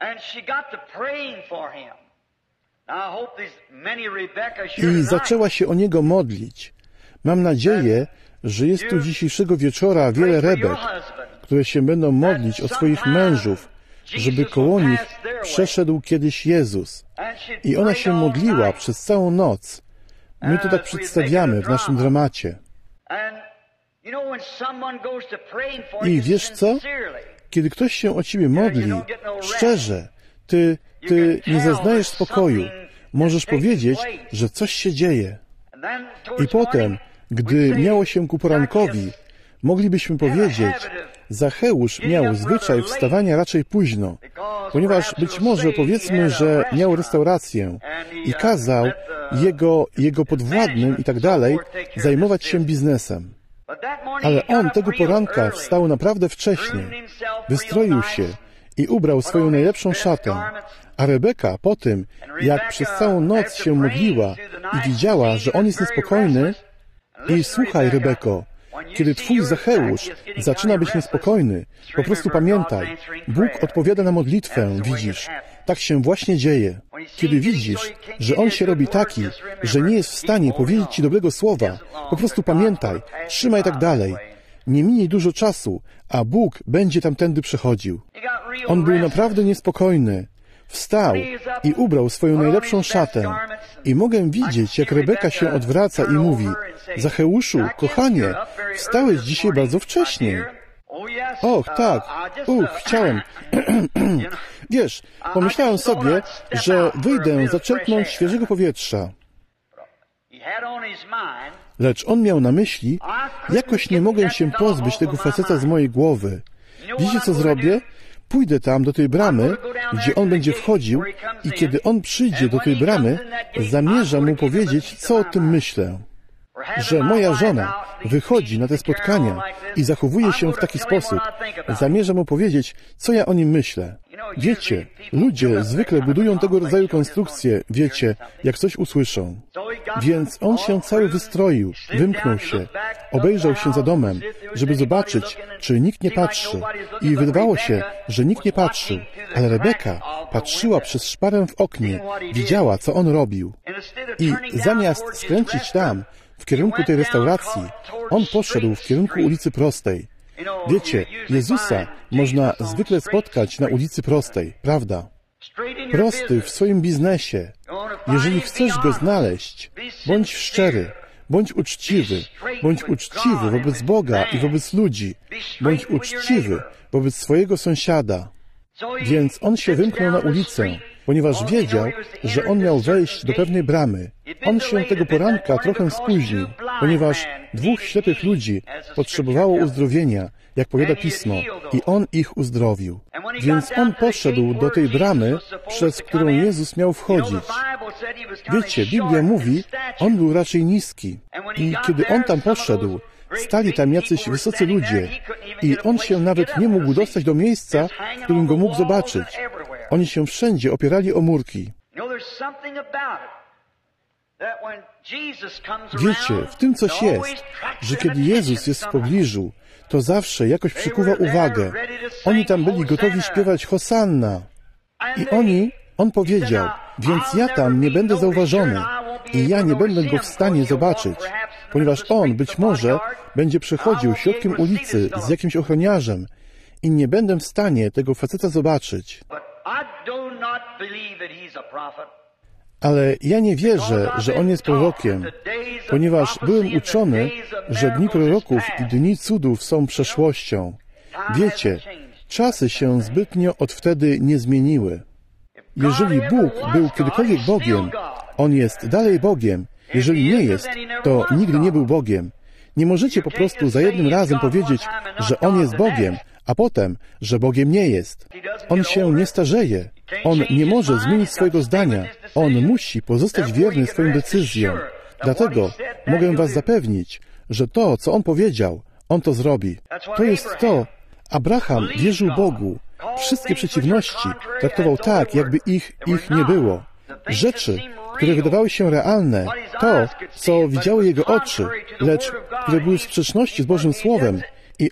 I zaczęła się o niego modlić. Mam nadzieję, że jest tu dzisiejszego wieczora wiele Rebek, które się będą modlić o swoich mężów, żeby koło nich przeszedł kiedyś Jezus. I ona się modliła przez całą noc. My to tak przedstawiamy w naszym dramacie. I wiesz co? Kiedy ktoś się o ciebie modli, szczerze, ty nie zaznajesz spokoju. Możesz powiedzieć, że coś się dzieje. I potem, gdy miało się ku porankowi, moglibyśmy powiedzieć, Zacheusz miał zwyczaj wstawania raczej późno, ponieważ być może powiedzmy, że miał restaurację i kazał jego podwładnym i tak dalej zajmować się biznesem. Ale on tego poranka wstał naprawdę wcześnie, wystroił się i ubrał swoją najlepszą szatę. A Rebeka po tym, jak przez całą noc się modliła i widziała, że on jest niespokojny, i słuchaj, Rebeko, kiedy twój Zacheusz zaczyna być niespokojny, po prostu pamiętaj, Bóg odpowiada na modlitwę, widzisz. Tak się właśnie dzieje. Kiedy widzisz, że on się robi taki, że nie jest w stanie powiedzieć ci dobrego słowa, po prostu pamiętaj, trzymaj tak dalej. Nie minie dużo czasu, a Bóg będzie tamtędy przechodził. On był naprawdę niespokojny. Wstał i ubrał swoją najlepszą szatę. I mogę widzieć, jak Rebeka się odwraca i mówi, Zacheuszu, kochanie, wstałeś dzisiaj bardzo wcześnie. Och, tak, chciałem. Wiesz, pomyślałem sobie, że wyjdę zaczerpnąć świeżego powietrza. Lecz on miał na myśli, jakoś nie mogę się pozbyć tego faceta z mojej głowy. Wiecie, co zrobię? Pójdę tam do tej bramy, gdzie on będzie wchodził i kiedy on przyjdzie do tej bramy, zamierzam mu powiedzieć, co o tym myślę. Że moja żona wychodzi na te spotkania i zachowuje się w taki sposób. Zamierzam mu powiedzieć, co ja o nim myślę. Wiecie, ludzie zwykle budują tego rodzaju konstrukcje, wiecie, jak coś usłyszą. Więc on się cały wystroił, wymknął się, obejrzał się za domem, żeby zobaczyć, czy nikt nie patrzy. I wydawało się, że nikt nie patrzył, ale Rebeka patrzyła przez szparę w oknie, widziała, co on robił. I zamiast skręcić tam, w kierunku tej restauracji, on poszedł w kierunku ulicy Prostej. Wiecie, Jezusa można zwykle spotkać na ulicy Prostej, prawda? Prosty w swoim biznesie. Jeżeli chcesz Go znaleźć, bądź szczery, Bądź uczciwy. Bądź uczciwy wobec Boga i wobec ludzi. Bądź uczciwy wobec swojego sąsiada. Więc on się wymknął na ulicę, ponieważ wiedział, że on miał wejść do pewnej bramy. On się tego poranka trochę spóźnił, ponieważ 2 ślepych ludzi potrzebowało uzdrowienia, jak powiada Pismo, i on ich uzdrowił. Więc on poszedł do tej bramy, przez którą Jezus miał wchodzić. Wiecie, Biblia mówi, on był raczej niski. I kiedy on tam poszedł, stali tam jacyś wysocy ludzie i on się nawet nie mógł dostać do miejsca, w którym go mógł zobaczyć. Oni się wszędzie opierali o murki. Wiecie, w tym coś jest, że kiedy Jezus jest w pobliżu, to zawsze jakoś przykuwa uwagę. Oni tam byli gotowi śpiewać Hosanna. I on powiedział, więc ja tam nie będę zauważony i ja nie będę go w stanie zobaczyć, ponieważ on być może będzie przechodził środkiem ulicy z jakimś ochroniarzem i nie będę w stanie tego faceta zobaczyć. Ale ja nie wierzę, że on jest prorokiem, ponieważ byłem uczony, że dni proroków i dni cudów są przeszłością. Wiecie, czasy się zbytnio od wtedy nie zmieniły. Jeżeli Bóg był kiedykolwiek Bogiem, on jest dalej Bogiem. Jeżeli nie jest, to nigdy nie był Bogiem. Nie możecie po prostu za jednym razem powiedzieć, że on jest Bogiem, a potem, że Bogiem nie jest. On się nie starzeje. On nie może zmienić swojego zdania. On musi pozostać wierny swoim decyzjom. Dlatego mogę was zapewnić, że to, co on powiedział, on to zrobi. To jest to. Abraham wierzył Bogu. Wszystkie przeciwności traktował tak, jakby ich nie było. Rzeczy, które wydawały się realne, to, co widziały jego oczy, lecz które były w sprzeczności z Bożym Słowem. I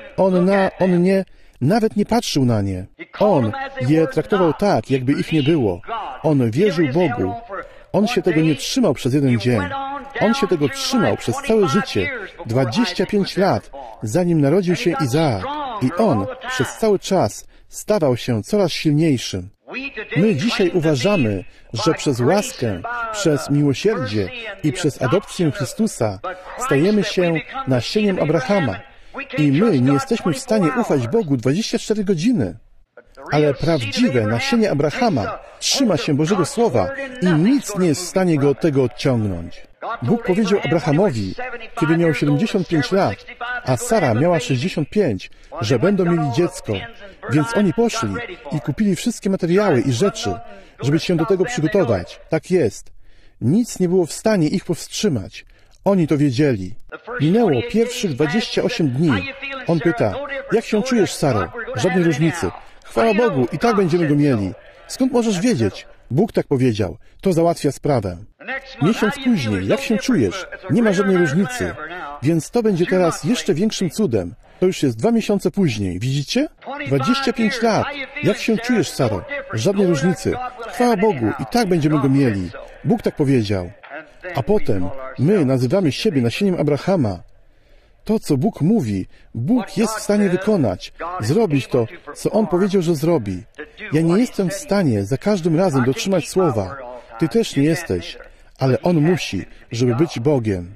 on nawet nie patrzył na nie. On je traktował tak, jakby ich nie było. On wierzył Bogu. On się tego nie trzymał przez jeden dzień. On się tego trzymał przez całe życie, 25 lat, zanim narodził się Izaak. I on przez cały czas stawał się coraz silniejszym. My dzisiaj uważamy, że przez łaskę, przez miłosierdzie i przez adopcję Chrystusa stajemy się nasieniem Abrahama. I my nie jesteśmy w stanie ufać Bogu 24 godziny. Ale prawdziwe nasienie Abrahama trzyma się Bożego Słowa i nic nie jest w stanie go od tego odciągnąć. Bóg powiedział Abrahamowi, kiedy miał 75 lat, a Sara miała 65, że będą mieli dziecko. Więc oni poszli i kupili wszystkie materiały i rzeczy, żeby się do tego przygotować. Tak jest. Nic nie było w stanie ich powstrzymać. Oni to wiedzieli. Minęło pierwszych 28 dni. On pyta, jak się czujesz, Saro? Żadnej różnicy. Chwała Bogu, i tak będziemy go mieli. Skąd możesz wiedzieć? Bóg tak powiedział. To załatwia sprawę. Miesiąc później, jak się czujesz? Nie ma żadnej różnicy. Więc to będzie teraz jeszcze większym cudem. To już jest 2 miesiące później. Widzicie? 25 lat. Jak się czujesz, Saro? Żadnej różnicy. Chwała Bogu, i tak będziemy go mieli. Bóg tak powiedział. A potem my nazywamy siebie nasieniem Abrahama. To, co Bóg mówi, Bóg jest w stanie wykonać, zrobić to, co On powiedział, że zrobi. Ja nie jestem w stanie za każdym razem dotrzymać słowa. Ty też nie jesteś, ale On musi, żeby być Bogiem.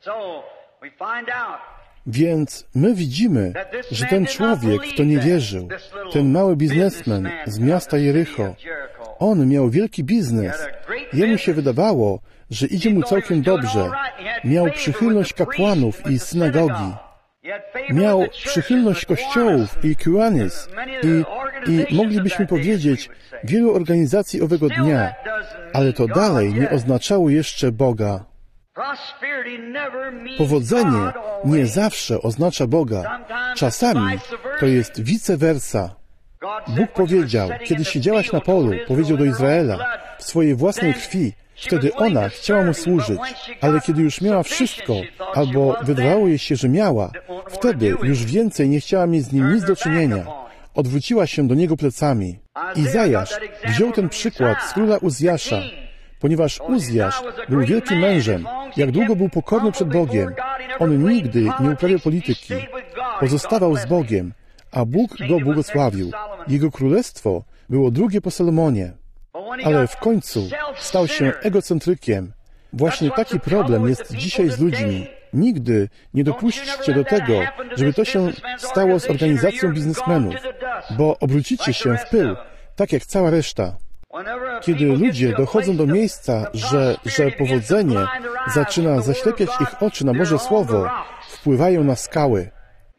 Więc my widzimy, że ten człowiek w to nie wierzył. Ten mały biznesmen z miasta Jericho. On miał wielki biznes. Jemu się wydawało, że idzie mu całkiem dobrze. Miał przychylność kapłanów i synagogi. Miał przychylność kościołów i kiwanis i moglibyśmy powiedzieć wielu organizacji owego dnia, ale to dalej nie oznaczało jeszcze Boga. Powodzenie nie zawsze oznacza Boga. Czasami to jest vice versa. Bóg powiedział, kiedy siedziałaś na polu, powiedział do Izraela, w swojej własnej krwi, wtedy ona chciała mu służyć, ale kiedy już miała wszystko, albo wydawało jej się, że miała, wtedy już więcej nie chciała mieć z nim nic do czynienia. Odwróciła się do niego plecami. Izajasz wziął ten przykład z króla Uzjasza, ponieważ Uzjasz był wielkim mężem, jak długo był pokorny przed Bogiem. On nigdy nie uprawiał polityki. Pozostawał z Bogiem, a Bóg go błogosławił. Jego królestwo było drugie po Salomonie. Ale w końcu stał się egocentrykiem. Właśnie taki problem jest dzisiaj z ludźmi. Nigdy nie dopuśćcie do tego, żeby to się stało z organizacją biznesmenów, bo obrócicie się w pył, tak jak cała reszta. Kiedy ludzie dochodzą do miejsca, że powodzenie zaczyna zaślepiać ich oczy na Boże Słowo, wpływają na skały.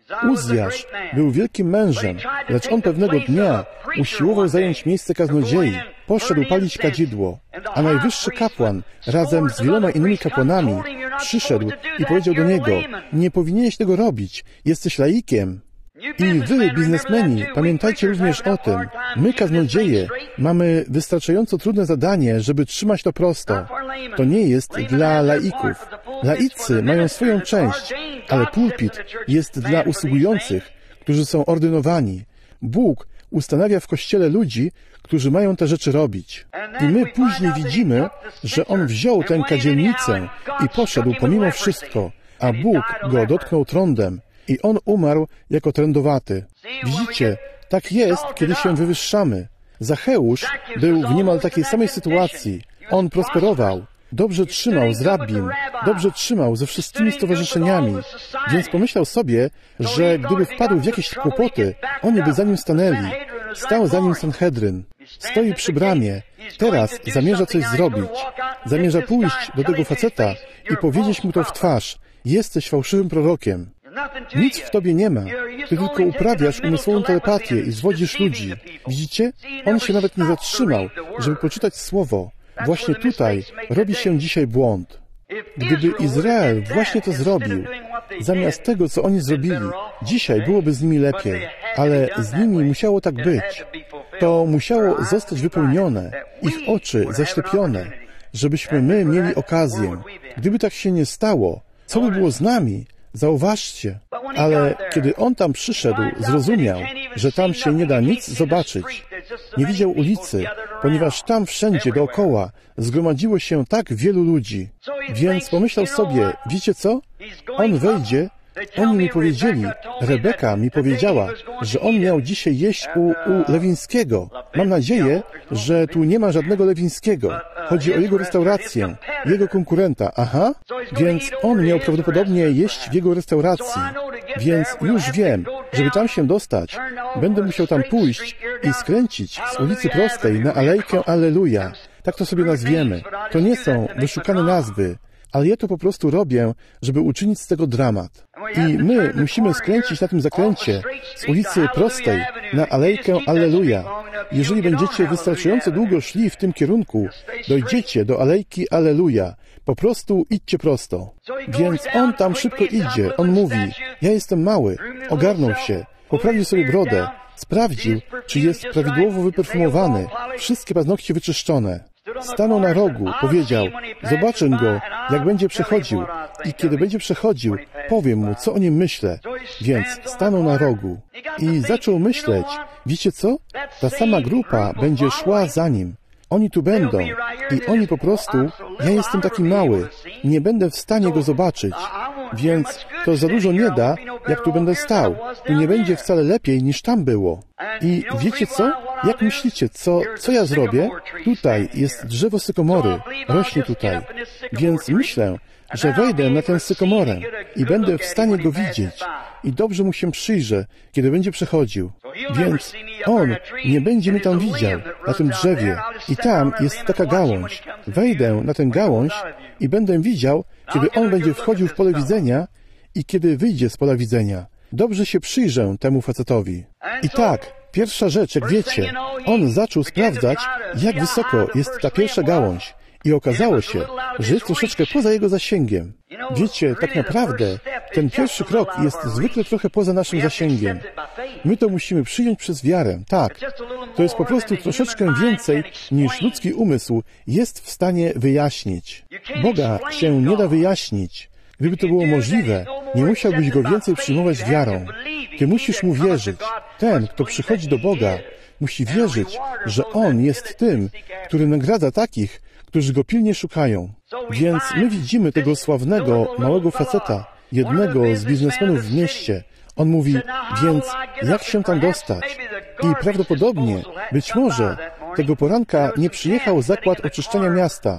Uzjasz był wielkim mężem, lecz on pewnego dnia usiłował zająć miejsce kaznodziei. Poszedł palić kadzidło, a najwyższy kapłan razem z wieloma innymi kapłanami przyszedł i powiedział do niego: nie powinieneś tego robić, jesteś laikiem. I wy, biznesmeni, pamiętajcie również o tym. My, kaznodzieje, mamy wystarczająco trudne zadanie, żeby trzymać to prosto. To nie jest dla laików. Laicy mają swoją część, ale pulpit jest dla usługujących, którzy są ordynowani. Bóg ustanawia w Kościele ludzi, którzy mają te rzeczy robić. I my później widzimy, że On wziął tę kadzielnicę i poszedł pomimo wszystko, a Bóg go dotknął trądem. I on umarł jako trędowaty. Widzicie, tak jest, kiedy się wywyższamy. Zacheusz był w niemal takiej samej sytuacji. On prosperował, dobrze trzymał z rabbim, dobrze trzymał ze wszystkimi stowarzyszeniami, więc pomyślał sobie, że gdyby wpadł w jakieś kłopoty, oni by za nim stanęli. Stał za nim Sanhedryn. Stoi przy bramie. Teraz zamierza coś zrobić. Zamierza pójść do tego faceta i powiedzieć mu to w twarz. Jesteś fałszywym prorokiem. Nic w tobie nie ma. Ty tylko uprawiasz umysłową telepatię i zwodzisz ludzi. Widzicie? On się nawet nie zatrzymał, żeby poczytać słowo. Właśnie tutaj robi się dzisiaj błąd. Gdyby Izrael właśnie to zrobił, zamiast tego, co oni zrobili, dzisiaj byłoby z nimi lepiej. Ale z nimi musiało tak być. To musiało zostać wypełnione, ich oczy zaślepione, żebyśmy my mieli okazję. Gdyby tak się nie stało, co by było z nami? Zauważcie, ale kiedy on tam przyszedł, zrozumiał, że tam się nie da nic zobaczyć. Nie widział ulicy, ponieważ tam wszędzie dookoła zgromadziło się tak wielu ludzi. Więc pomyślał sobie, wiecie co? On wejdzie, oni mi powiedzieli, Rebeka mi powiedziała, że on miał dzisiaj jeść u Lewińskiego. Mam nadzieję, że tu nie ma żadnego Lewińskiego. Chodzi o jego restaurację, jego konkurenta. Aha, więc on miał prawdopodobnie jeść w jego restauracji. Więc już wiem, żeby tam się dostać, będę musiał tam pójść i skręcić z ulicy Prostej na Alejkę Alleluja. Tak to sobie nazwiemy. To nie są wyszukane nazwy, ale ja to po prostu robię, żeby uczynić z tego dramat. I my musimy skręcić na tym zakręcie z ulicy Prostej na Alejkę Alleluja. Jeżeli będziecie wystarczająco długo szli w tym kierunku, dojdziecie do Alejki Alleluja. Po prostu idźcie prosto. Więc on tam szybko idzie. On mówi, ja jestem mały. Ogarnął się. Poprawił sobie brodę. Sprawdził, czy jest prawidłowo wyperfumowany. Wszystkie paznokcie wyczyszczone. Stanął na rogu, powiedział, zobaczę go, jak będzie przechodził i kiedy będzie przechodził, powiem mu, co o nim myślę. Więc stanął na rogu i zaczął myśleć, wiecie co? Ta sama grupa będzie szła za nim. Oni tu będą i oni po prostu, ja jestem taki mały, nie będę w stanie go zobaczyć, więc to za dużo nie da, jak tu będę stał. Tu nie będzie wcale lepiej niż tam było. I wiecie co? Jak myślicie, co ja zrobię? Tutaj jest drzewo sykomory, rośnie tutaj. Więc myślę, że wejdę na tę sykomorę i będę w stanie go widzieć i dobrze mu się przyjrzę, kiedy będzie przechodził. Więc on nie będzie mnie tam widział, na tym drzewie. I tam jest taka gałąź. Wejdę na tę gałąź i będę widział, kiedy on będzie wchodził w pole widzenia i kiedy wyjdzie z pola widzenia. Dobrze się przyjrzę temu facetowi. I tak, pierwsza rzecz, jak wiecie, on zaczął sprawdzać, jak wysoko jest ta pierwsza gałąź. I okazało się, że jest troszeczkę poza jego zasięgiem. Wiecie, tak naprawdę ten pierwszy krok jest zwykle trochę poza naszym zasięgiem. My to musimy przyjąć przez wiarę. Tak, to jest po prostu troszeczkę więcej niż ludzki umysł jest w stanie wyjaśnić. Boga się nie da wyjaśnić. Gdyby to było możliwe, nie musiałbyś Go więcej przyjmować wiarą. Ty musisz Mu wierzyć. Ten, kto przychodzi do Boga, musi wierzyć, że On jest tym, który nagradza takich, którzy Go pilnie szukają. Więc my widzimy tego sławnego, małego faceta, jednego z biznesmenów w mieście. On mówi, więc jak się tam dostać? I prawdopodobnie, być może, tego poranka nie przyjechał zakład oczyszczenia miasta,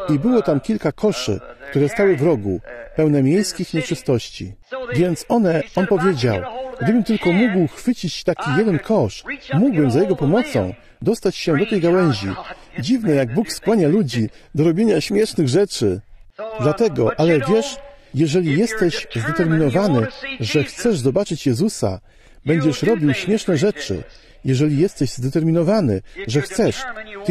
i było tam kilka koszy, które stały w rogu, pełne miejskich nieczystości. Więc on powiedział, gdybym tylko mógł chwycić taki jeden kosz, mógłbym za jego pomocą dostać się do tej gałęzi. Dziwne, jak Bóg skłania ludzi do robienia śmiesznych rzeczy. Dlatego, ale wiesz, jeżeli jesteś zdeterminowany, że chcesz zobaczyć Jezusa, będziesz robił śmieszne rzeczy. Jeżeli jesteś zdeterminowany, że chcesz,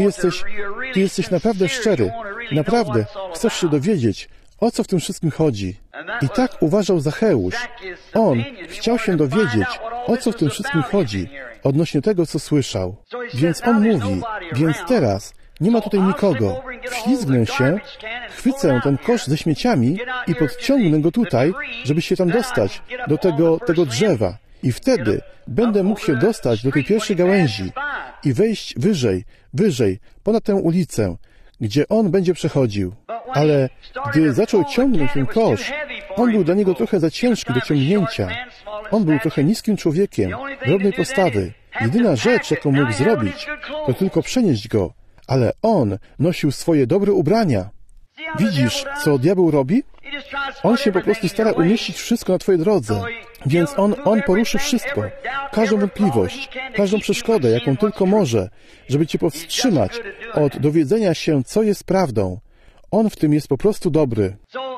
ty jesteś naprawdę szczery, naprawdę chcesz się dowiedzieć, o co w tym wszystkim chodzi. I tak uważał Zacheusz. On chciał się dowiedzieć, o co w tym wszystkim chodzi, odnośnie tego, co słyszał. Więc on mówi, więc teraz nie ma tutaj nikogo. Wślizgnę się, chwycę ten kosz ze śmieciami i podciągnę go tutaj, żeby się tam dostać, do tego drzewa. I wtedy będę mógł się dostać do tej pierwszej gałęzi i wejść wyżej, ponad tę ulicę, gdzie on będzie przechodził. Ale gdy zaczął ciągnąć ten kosz, on był dla niego trochę za ciężki do ciągnięcia. On był trochę niskim człowiekiem, drobnej postawy. Jedyna rzecz, jaką mógł zrobić, to tylko przenieść go. Ale on nosił swoje dobre ubrania. Widzisz, co diabeł robi? On się po prostu stara umieścić wszystko na twojej drodze. Więc on poruszy wszystko, każdą wątpliwość, każdą przeszkodę, jaką tylko może, żeby cię powstrzymać od dowiedzenia się, co jest prawdą. On w tym jest po prostu dobry.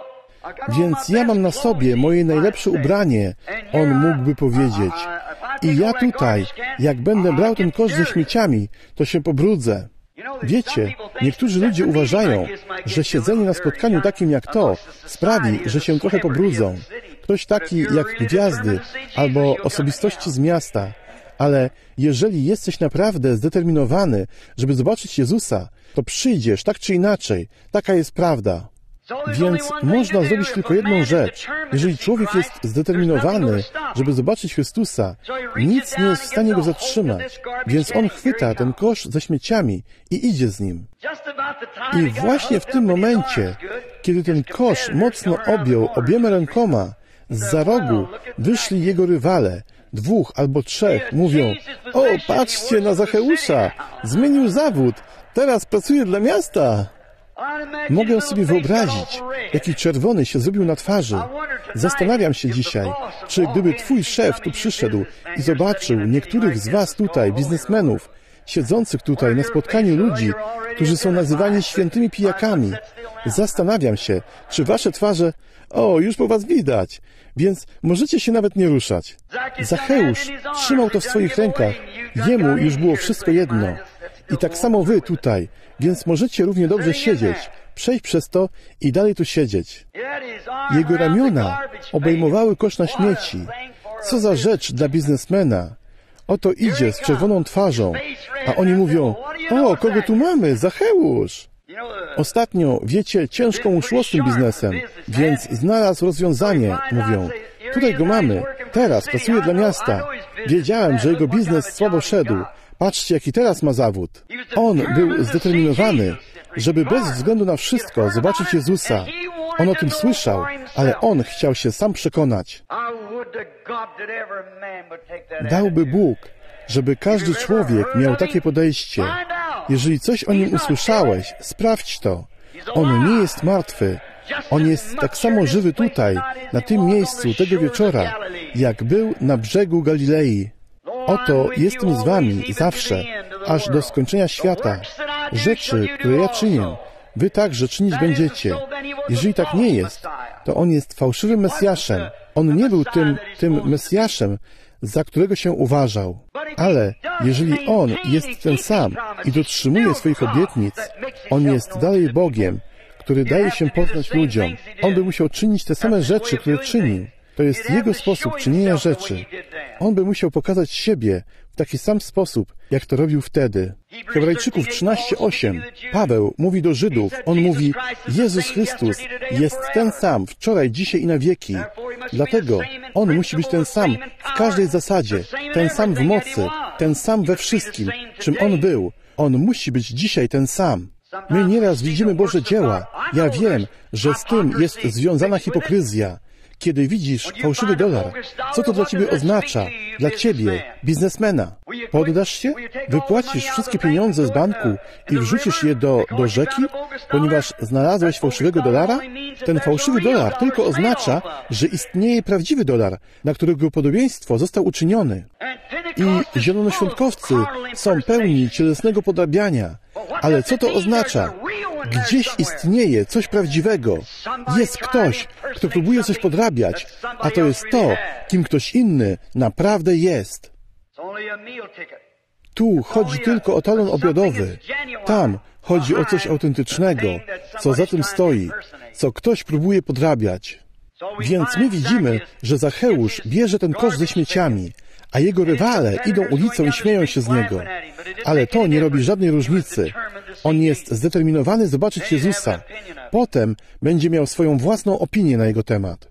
Więc ja mam na sobie moje najlepsze ubranie, on mógłby powiedzieć. I ja tutaj, jak będę brał ten kosz ze śmieciami, to się pobrudzę. Wiecie, niektórzy ludzie uważają, że siedzenie na spotkaniu takim jak to sprawi, że się trochę pobrudzą. Ktoś taki jak gwiazdy albo osobistości z miasta. Ale jeżeli jesteś naprawdę zdeterminowany, żeby zobaczyć Jezusa, to przyjdziesz tak czy inaczej. Taka jest prawda. Więc można zrobić tylko jedną rzecz. Jeżeli człowiek jest zdeterminowany, żeby zobaczyć Chrystusa, nic nie jest w stanie go zatrzymać. Więc on chwyta ten kosz ze śmieciami i idzie z nim. I właśnie w tym momencie, kiedy ten kosz mocno objął obiema rękoma, zza rogu wyszli jego rywale, 2 albo 3, mówią: o, patrzcie na Zacheusza, zmienił zawód, teraz pracuje dla miasta. Mogę sobie wyobrazić, jaki czerwony się zrobił na twarzy. Zastanawiam się dzisiaj, czy gdyby twój szef tu przyszedł i zobaczył niektórych z was tutaj, biznesmenów, siedzących tutaj na spotkaniu ludzi, którzy są nazywani świętymi pijakami, zastanawiam się, czy wasze twarze, już po was widać, więc możecie się nawet nie ruszać. Zacheusz trzymał to w swoich rękach, jemu już było wszystko jedno. I tak samo wy tutaj, więc możecie równie dobrze siedzieć, przejść przez to i dalej tu siedzieć. Jego ramiona obejmowały kosz na śmieci. Co za rzecz dla biznesmena. Oto idzie z czerwoną twarzą, a oni mówią: o, kogo tu mamy? Zacheusz! Ostatnio, wiecie, ciężko mu szło z tym biznesem, więc znalazł rozwiązanie, mówią. Tutaj go mamy, teraz pracuje dla miasta. Wiedziałem, że jego biznes słabo szedł. Patrzcie, jaki teraz ma zawód. On był zdeterminowany, żeby bez względu na wszystko zobaczyć Jezusa. On o tym słyszał, ale on chciał się sam przekonać. Dałby Bóg, żeby każdy człowiek miał takie podejście. Jeżeli coś o nim usłyszałeś, sprawdź to. On nie jest martwy. On jest tak samo żywy tutaj, na tym miejscu, tego wieczora, jak był na brzegu Galilei. Oto jestem z wami zawsze, aż do skończenia świata. Rzeczy, które ja czynię, wy także czynić będziecie. Jeżeli tak nie jest, to on jest fałszywym Mesjaszem. On nie był tym Mesjaszem, za którego się uważał. Ale jeżeli on jest ten sam i dotrzymuje swoich obietnic, on jest dalej Bogiem, który daje się poznać ludziom. On by musiał czynić te same rzeczy, które czynił. To jest jego sposób czynienia rzeczy. On by musiał pokazać siebie w taki sam sposób, jak to robił wtedy. Hebrajczyków 13:8. Paweł mówi do Żydów, on mówi: Jezus Chrystus jest ten sam wczoraj, dzisiaj i na wieki. Dlatego on musi być ten sam w każdej zasadzie, ten sam w mocy, ten sam we wszystkim, czym on był. On musi być dzisiaj ten sam. My nieraz widzimy Boże dzieła. Ja wiem, że z tym jest związana hipokryzja. Kiedy widzisz fałszywy dolar, co to dla ciebie oznacza? Dla ciebie, biznesmena. Poddasz się? Wypłacisz wszystkie pieniądze z banku i wrzucisz je do rzeki? ponieważ znalazłeś fałszywego dolara? Ten fałszywy dolar tylko oznacza, że istnieje prawdziwy dolar, na którego podobieństwo został uczyniony. I zielonoświątkowcy są pełni cielesnego podrabiania. Ale co to oznacza? Gdzieś istnieje coś prawdziwego. Jest ktoś, kto próbuje coś podrabiać, a to jest to, kim ktoś inny naprawdę jest. Tu chodzi tylko o talon obiadowy. Tam chodzi o coś autentycznego, co za tym stoi, co ktoś próbuje podrabiać. Więc my widzimy, że Zacheusz bierze ten kosz ze śmieciami, a jego rywale idą ulicą i śmieją się z niego. Ale to nie robi żadnej różnicy. On jest zdeterminowany zobaczyć Jezusa. Potem będzie miał swoją własną opinię na jego temat.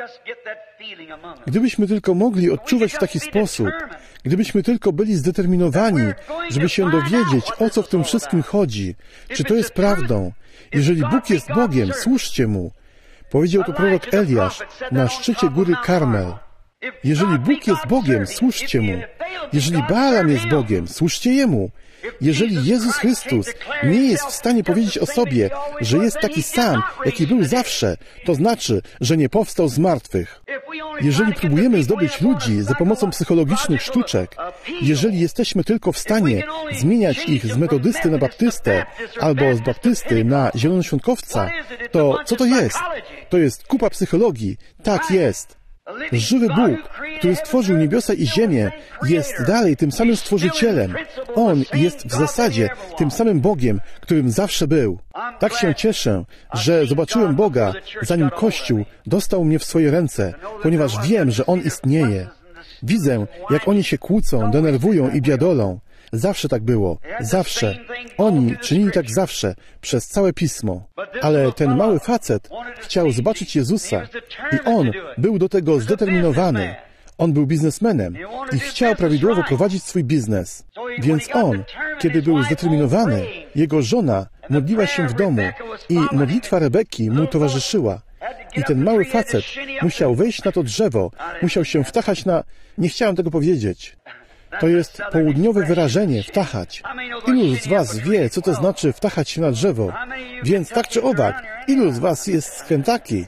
Gdybyśmy tylko mogli odczuwać w taki sposób, gdybyśmy tylko byli zdeterminowani, żeby się dowiedzieć, o co w tym wszystkim chodzi, czy to jest prawdą. Jeżeli Bóg jest Bogiem, służcie Mu. Powiedział to prorok Eliasz na szczycie góry Karmel. Jeżeli Bóg jest Bogiem, służcie Mu. Jeżeli Baalam jest Bogiem, służcie Jemu. Jeżeli Jezus Chrystus nie jest w stanie powiedzieć o sobie, że jest taki sam, jaki był zawsze, to znaczy, że nie powstał z martwych. Jeżeli próbujemy zdobyć ludzi za pomocą psychologicznych sztuczek, jeżeli jesteśmy tylko w stanie zmieniać ich z metodysty na baptystę albo z baptysty na zielonoświątkowca, to co to jest? To jest kupa psychologii. Tak jest. Żywy Bóg, który stworzył niebiosa i ziemię, jest dalej tym samym Stworzycielem. On jest w zasadzie tym samym Bogiem, którym zawsze był. Tak się cieszę, że zobaczyłem Boga, zanim Kościół dostał mnie w swoje ręce, ponieważ wiem, że On istnieje. Widzę, jak oni się kłócą, denerwują i biadolą. Zawsze tak było. Zawsze. Oni czynili tak zawsze, przez całe Pismo. Ale ten mały facet chciał zobaczyć Jezusa i on był do tego zdeterminowany. On był biznesmenem i chciał prawidłowo prowadzić swój biznes. Więc on, kiedy był zdeterminowany, jego żona modliła się w domu i modlitwa Rebeki mu towarzyszyła. I ten mały facet musiał wejść na to drzewo, musiał się wtachać na... Nie chciałem tego powiedzieć. To jest południowe wyrażenie, wtachać. Ilu z was wie, co to znaczy wtachać się na drzewo? Więc tak czy owak, ilu z was jest z Kentucky?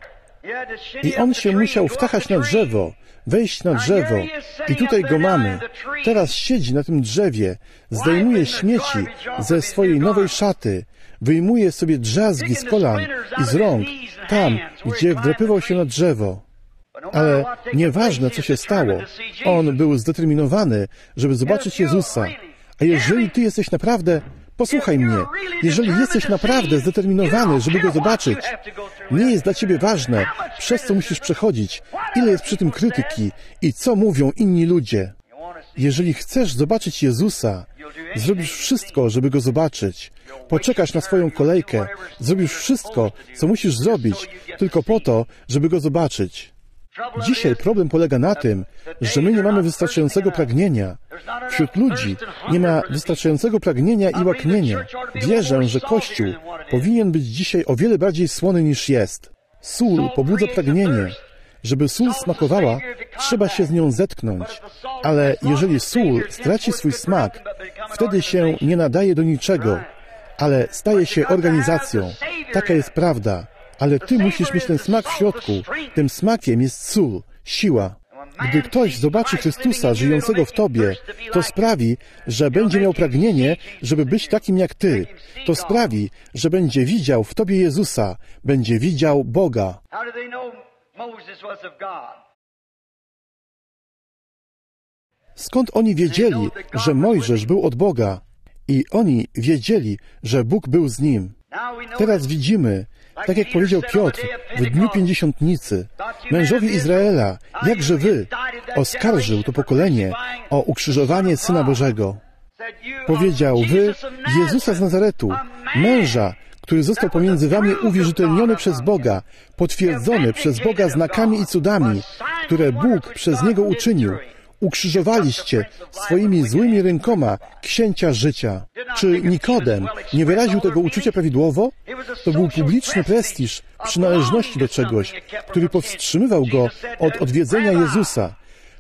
I on się musiał wtachać na drzewo, wejść na drzewo. I tutaj go mamy. Teraz siedzi na tym drzewie, zdejmuje śmieci ze swojej nowej szaty, wyjmuje sobie drzazgi z kolan i z rąk, tam, gdzie wdrapywał się na drzewo. Ale nieważne, co się stało, on był zdeterminowany, żeby zobaczyć Jezusa. A jeżeli ty jesteś naprawdę... Posłuchaj mnie. Jeżeli jesteś naprawdę zdeterminowany, żeby Go zobaczyć, nie jest dla ciebie ważne, przez co musisz przechodzić, ile jest przy tym krytyki i co mówią inni ludzie. Jeżeli chcesz zobaczyć Jezusa, zrobisz wszystko, żeby Go zobaczyć. Poczekasz na swoją kolejkę, zrobisz wszystko, co musisz zrobić, tylko po to, żeby Go zobaczyć. Dzisiaj problem polega na tym, że my nie mamy wystarczającego pragnienia. Wśród ludzi nie ma wystarczającego pragnienia i łaknienia. Wierzę, że Kościół powinien być dzisiaj o wiele bardziej słony niż jest. Sól pobudza pragnienie. Żeby sól smakowała, trzeba się z nią zetknąć. Ale jeżeli sól straci swój smak, wtedy się nie nadaje do niczego, ale staje się organizacją. Taka jest prawda. Ale ty musisz mieć ten smak w środku. Tym smakiem jest sól, siła. Gdy ktoś zobaczy Chrystusa żyjącego w tobie, to sprawi, że będzie miał pragnienie, żeby być takim jak ty. To sprawi, że będzie widział w tobie Jezusa, będzie widział Boga. Skąd oni wiedzieli, że Mojżesz był od Boga? I oni wiedzieli, że Bóg był z nim. Teraz widzimy, tak jak powiedział Piotr w dniu Pięćdziesiątnicy, mężowie Izraela, jakże wy, oskarżył to pokolenie o ukrzyżowanie Syna Bożego. Powiedział, wy, Jezusa z Nazaretu, męża, który został pomiędzy wami uwierzytelniony przez Boga, potwierdzony przez Boga znakami i cudami, które Bóg przez Niego uczynił, ukrzyżowaliście swoimi złymi rękoma księcia życia. Czy Nikodem nie wyraził tego uczucia prawidłowo? To był publiczny prestiż przynależności do czegoś, który powstrzymywał go od odwiedzenia Jezusa.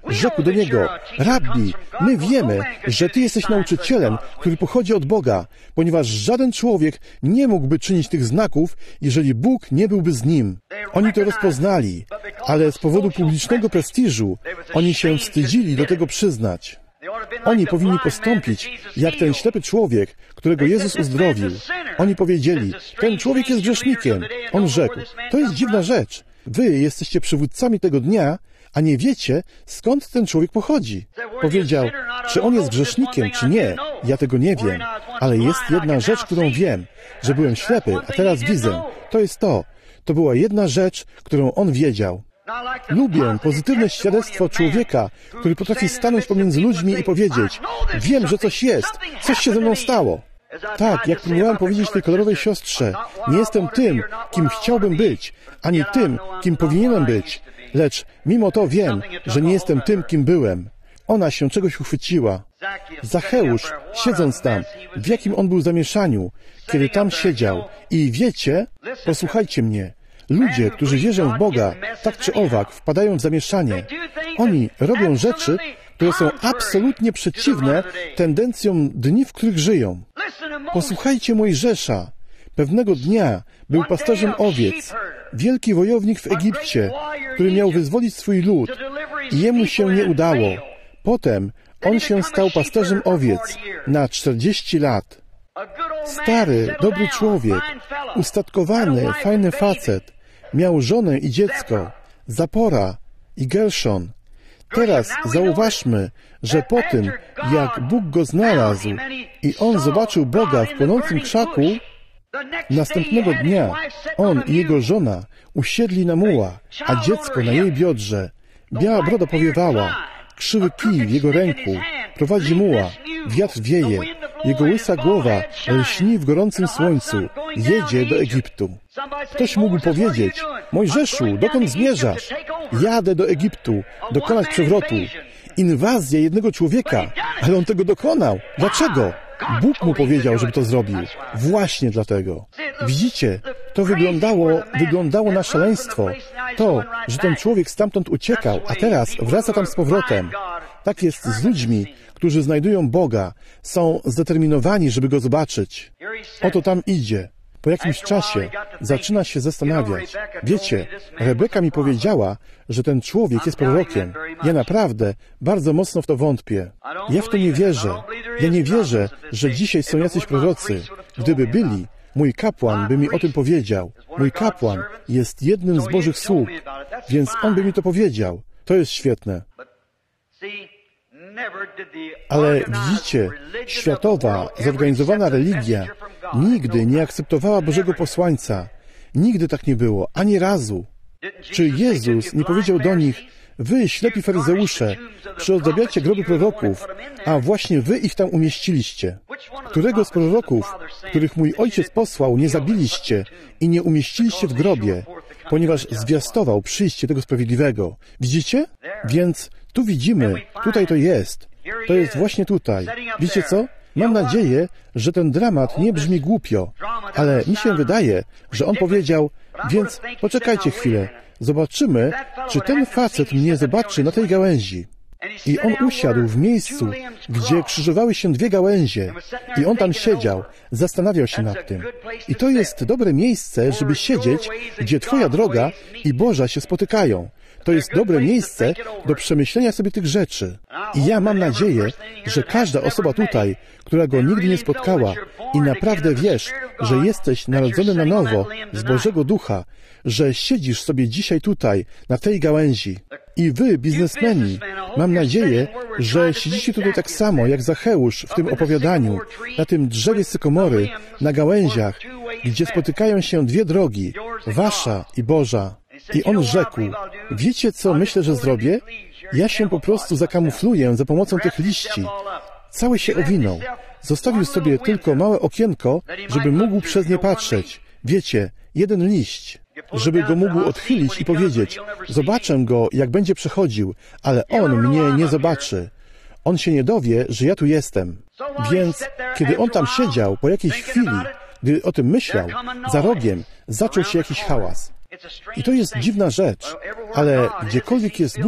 Rzekł do niego: Rabbi, my wiemy, że Ty jesteś nauczycielem, który pochodzi od Boga, ponieważ żaden człowiek nie mógłby czynić tych znaków, jeżeli Bóg nie byłby z nim. Oni to rozpoznali, ale z powodu publicznego prestiżu oni się wstydzili do tego przyznać. Oni powinni postąpić jak ten ślepy człowiek, którego Jezus uzdrowił. Oni powiedzieli: ten człowiek jest grzesznikiem. On rzekł: to jest dziwna rzecz. Wy jesteście przywódcami tego dnia, a nie wiecie, skąd ten człowiek pochodzi. Powiedział: czy on jest grzesznikiem, czy nie, ja tego nie wiem, ale jest jedna rzecz, którą wiem, że byłem ślepy, a teraz widzę. To jest to. To była jedna rzecz, którą on wiedział. Lubię pozytywne świadectwo człowieka, który potrafi stanąć pomiędzy ludźmi i powiedzieć: wiem, że coś jest, coś się ze mną stało. Tak, jak próbowałem powiedzieć tej kolorowej siostrze, nie jestem tym, kim chciałbym być, ani tym, kim powinienem być, lecz mimo to wiem, że nie jestem tym, kim byłem. Ona się czegoś uchwyciła. Zacheusz, siedząc tam, w jakim on był zamieszaniu, kiedy tam siedział. I wiecie, posłuchajcie mnie, ludzie, którzy wierzą w Boga, tak czy owak, wpadają w zamieszanie. Oni robią rzeczy, które są absolutnie przeciwne tendencjom dni, w których żyją. Posłuchajcie Mojżesza. Pewnego dnia był pasterzem owiec, wielki wojownik w Egipcie, który miał wyzwolić swój lud i jemu się nie udało. Potem on się stał pasterzem owiec na 40 lat. Stary, dobry człowiek, ustatkowany, fajny facet, miał żonę i dziecko, Zapora i Gerszon. Teraz zauważmy, że po tym, jak Bóg go znalazł i on zobaczył Boga w płonącym krzaku, następnego dnia on i jego żona usiedli na muła, a dziecko na jej biodrze. Biała broda powiewała, krzywy kij w jego ręku, prowadzi muła, wiatr wieje, jego łysa głowa lśni w gorącym słońcu, jedzie do Egiptu. Ktoś mógł powiedzieć: Mojżeszu, dokąd zmierzasz? Jadę do Egiptu, dokonać przewrotu. Inwazja jednego człowieka, ale on tego dokonał. Dlaczego? Bóg mu powiedział, żeby to zrobił. Właśnie dlatego. Widzicie, to wyglądało na szaleństwo. To, że ten człowiek stamtąd uciekał, a teraz wraca tam z powrotem. Tak jest z ludźmi, którzy znajdują Boga, są zdeterminowani, żeby Go zobaczyć. Oto tam idzie. Po jakimś czasie zaczyna się zastanawiać. Wiecie, Rebeka mi powiedziała, że ten człowiek jest prorokiem. Ja naprawdę bardzo mocno w to wątpię. Ja w to nie wierzę. Ja nie wierzę, że dzisiaj są jacyś prorocy. Gdyby byli, mój kapłan by mi o tym powiedział. Mój kapłan jest jednym z Bożych sług, więc on by mi to powiedział. To jest świetne. Ale widzicie, światowa, zorganizowana religia nigdy nie akceptowała Bożego posłańca. Nigdy tak nie było, ani razu. Czy Jezus nie powiedział do nich: wy, ślepi faryzeusze, przyozdabiacie groby proroków, a właśnie wy ich tam umieściliście? Którego z proroków, których mój ojciec posłał, nie zabiliście i nie umieściliście w grobie, ponieważ zwiastował przyjście tego sprawiedliwego? Widzicie? Więc tu widzimy, tutaj to jest. To jest właśnie tutaj. Wiecie co? Mam nadzieję, że ten dramat nie brzmi głupio, ale mi się wydaje, że on powiedział: więc poczekajcie chwilę, zobaczymy, czy ten facet mnie zobaczy na tej gałęzi. I on usiadł w miejscu, gdzie krzyżowały się dwie gałęzie. I on tam siedział, zastanawiał się nad tym. I to jest dobre miejsce, żeby siedzieć, gdzie Twoja droga i Boża się spotykają. To jest dobre miejsce do przemyślenia sobie tych rzeczy. I ja mam nadzieję, że każda osoba tutaj, która go nigdy nie spotkała i naprawdę wiesz, że jesteś narodzony na nowo z Bożego Ducha, że siedzisz sobie dzisiaj tutaj, na tej gałęzi. I wy, biznesmeni, mam nadzieję, że siedzicie tutaj tak samo jak Zacheusz w tym opowiadaniu, na tym drzewie sykomory, na gałęziach, gdzie spotykają się dwie drogi, wasza i Boża. I on rzekł: wiecie co myślę, że zrobię? Ja się po prostu zakamufluję za pomocą tych liści. Cały się owinął. Zostawił sobie tylko małe okienko, żeby mógł przez nie patrzeć. Wiecie, jeden liść. Żeby go mógł odchylić i powiedzieć: zobaczę go, jak będzie przechodził, ale on mnie nie zobaczy. On się nie dowie, że ja tu jestem. Więc, kiedy on tam siedział, po jakiejś chwili, gdy o tym myślał, za rogiem zaczął się jakiś hałas. I to jest dziwna rzecz, ale gdziekolwiek jest Bóg,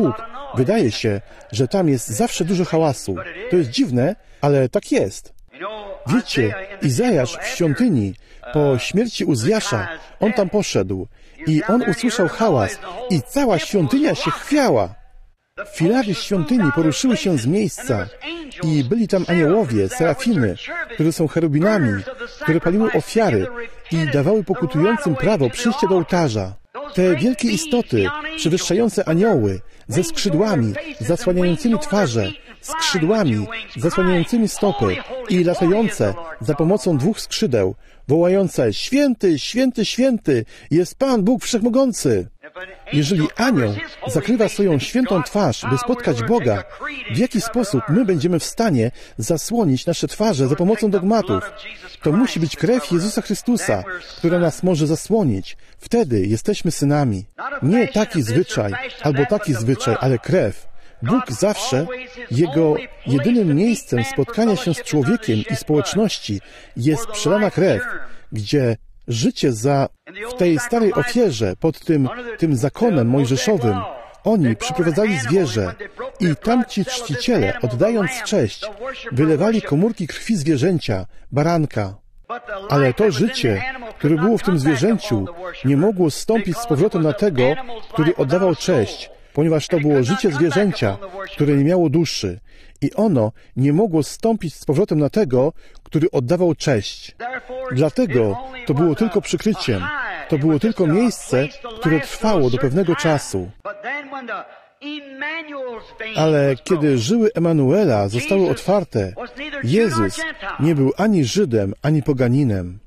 Wydaje się, że tam jest zawsze dużo hałasu. To jest dziwne, ale tak jest. Wiecie, Izajasz w świątyni, po śmierci Uzjasza, on tam poszedł i on usłyszał hałas i cała świątynia się chwiała. Filary świątyni poruszyły się z miejsca i byli tam aniołowie, serafiny, które są cherubinami, które paliły ofiary i dawały pokutującym prawo przyjścia do ołtarza. Te wielkie istoty, przewyższające anioły, ze skrzydłami, zasłaniającymi twarze, skrzydłami, zasłaniającymi stopy i latające za pomocą 2 skrzydeł, wołające: Święty, święty, święty jest Pan Bóg Wszechmogący. Jeżeli anioł zakrywa swoją świętą twarz, by spotkać Boga, w jaki sposób my będziemy w stanie zasłonić nasze twarze za pomocą dogmatów? To musi być krew Jezusa Chrystusa, która nas może zasłonić. Wtedy jesteśmy synami. Nie taki zwyczaj albo taki zwyczaj, ale krew. Bóg zawsze, Jego jedynym miejscem spotkania się z człowiekiem i społeczności jest przelana krew, gdzie życie w tej starej ofierze, pod tym zakonem mojżeszowym, oni przyprowadzali zwierzę i tamci czciciele, oddając cześć, wylewali komórki krwi zwierzęcia, baranka. Ale to życie, które było w tym zwierzęciu, nie mogło zstąpić z powrotem na tego, który oddawał cześć, ponieważ to było życie zwierzęcia, które nie miało duszy. I ono nie mogło zstąpić z powrotem na tego, który oddawał cześć. Dlatego to było tylko przykryciem. To było tylko miejsce, które trwało do pewnego czasu. Ale kiedy żyły Emanuela zostały otwarte, Jezus nie był ani Żydem, ani poganinem.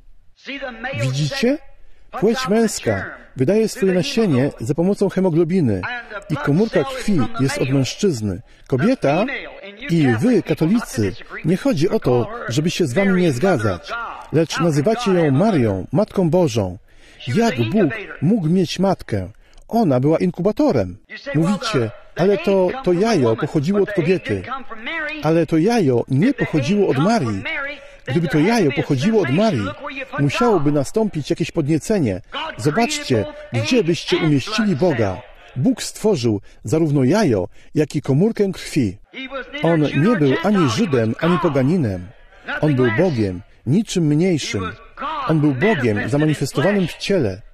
Widzicie? Płeć męska wydaje swoje nasienie za pomocą hemoglobiny i komórka krwi jest od mężczyzny. Kobieta i wy, katolicy, nie chodzi o to, żeby się z wami nie zgadzać, lecz nazywacie ją Marią, Matką Bożą. Jak Bóg mógł mieć matkę? Ona była inkubatorem. Mówicie, ale to jajo pochodziło od kobiety. Ale to jajo nie pochodziło od Marii. Gdyby to jajo pochodziło od Marii, musiałoby nastąpić jakieś podniecenie. Zobaczcie, gdzie byście umieścili Boga. Bóg stworzył zarówno jajo, jak i komórkę krwi. On nie był ani Żydem, ani poganinem. On był Bogiem, niczym mniejszym. On był Bogiem zamanifestowanym w ciele.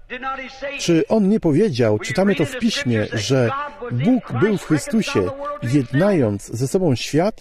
Czy On nie powiedział, czytamy to w Piśmie, że Bóg był w Chrystusie, jednając ze sobą świat?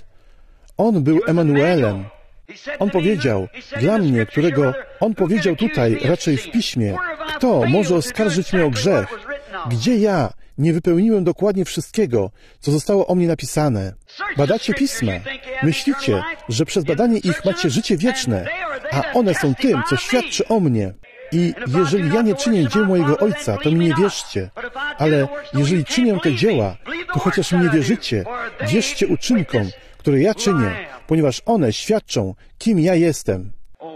On był Emanuelem. On powiedział, dla mnie, którego On powiedział tutaj, raczej w Piśmie, kto może oskarżyć mnie o grzech? Gdzie ja nie wypełniłem dokładnie wszystkiego, co zostało o mnie napisane? Badacie Pisma. Myślicie, że przez badanie ich macie życie wieczne, a one są tym, co świadczy o mnie. I jeżeli ja nie czynię dzieł mojego Ojca, to mi nie wierzcie. Ale jeżeli czynię te dzieła, to chociaż mi nie wierzycie, wierzcie uczynkom, które ja czynię, ponieważ one świadczą, kim ja jestem.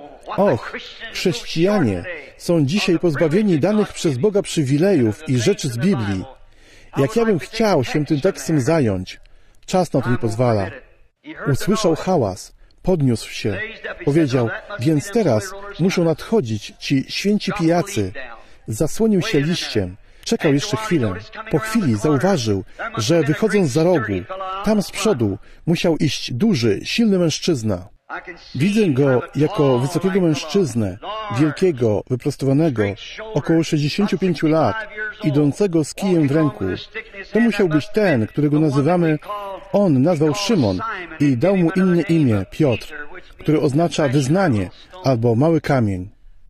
Och, chrześcijanie są dzisiaj pozbawieni danych przez Boga przywilejów i rzeczy z Biblii. Jak ja bym chciał się tym tekstem zająć, czas na to nie pozwala. Usłyszał hałas, podniósł się, powiedział, więc teraz muszą nadchodzić ci święci pijacy. Zasłonił się liściem, czekał jeszcze chwilę. Po chwili zauważył, że wychodząc za rogu, tam z przodu musiał iść duży, silny mężczyzna. Widzę go jako wysokiego mężczyznę, wielkiego, wyprostowanego, około 65 lat, idącego z kijem w ręku. To musiał być ten, którego nazywamy, on nazwał Szymon i dał mu inne imię, Piotr, które oznacza wyznanie albo mały kamień.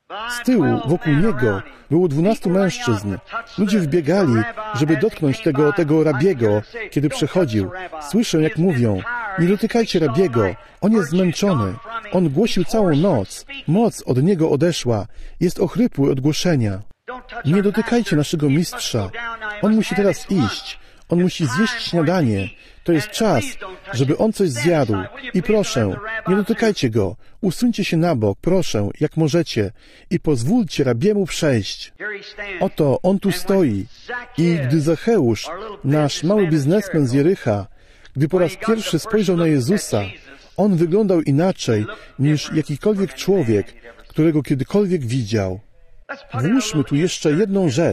Z tyłu, wokół niego, było 12 mężczyzn. Ludzie wbiegali, żeby dotknąć tego rabiego, kiedy przechodził. Słyszę, jak mówią, nie dotykajcie rabiego, on jest zmęczony. On głosił całą noc, moc od niego odeszła, jest ochrypły od głoszenia. Nie dotykajcie naszego mistrza, on musi teraz iść, on musi zjeść śniadanie. To jest czas, żeby on coś zjadł. I proszę, nie dotykajcie go. Usuńcie się na bok, proszę, jak możecie. I pozwólcie rabiemu przejść. Oto on tu stoi. I gdy Zacheusz, nasz mały biznesmen z Jericha, gdy po raz pierwszy spojrzał na Jezusa, on wyglądał inaczej niż jakikolwiek człowiek, którego kiedykolwiek widział. Włóżmy tu jeszcze jedną rzecz.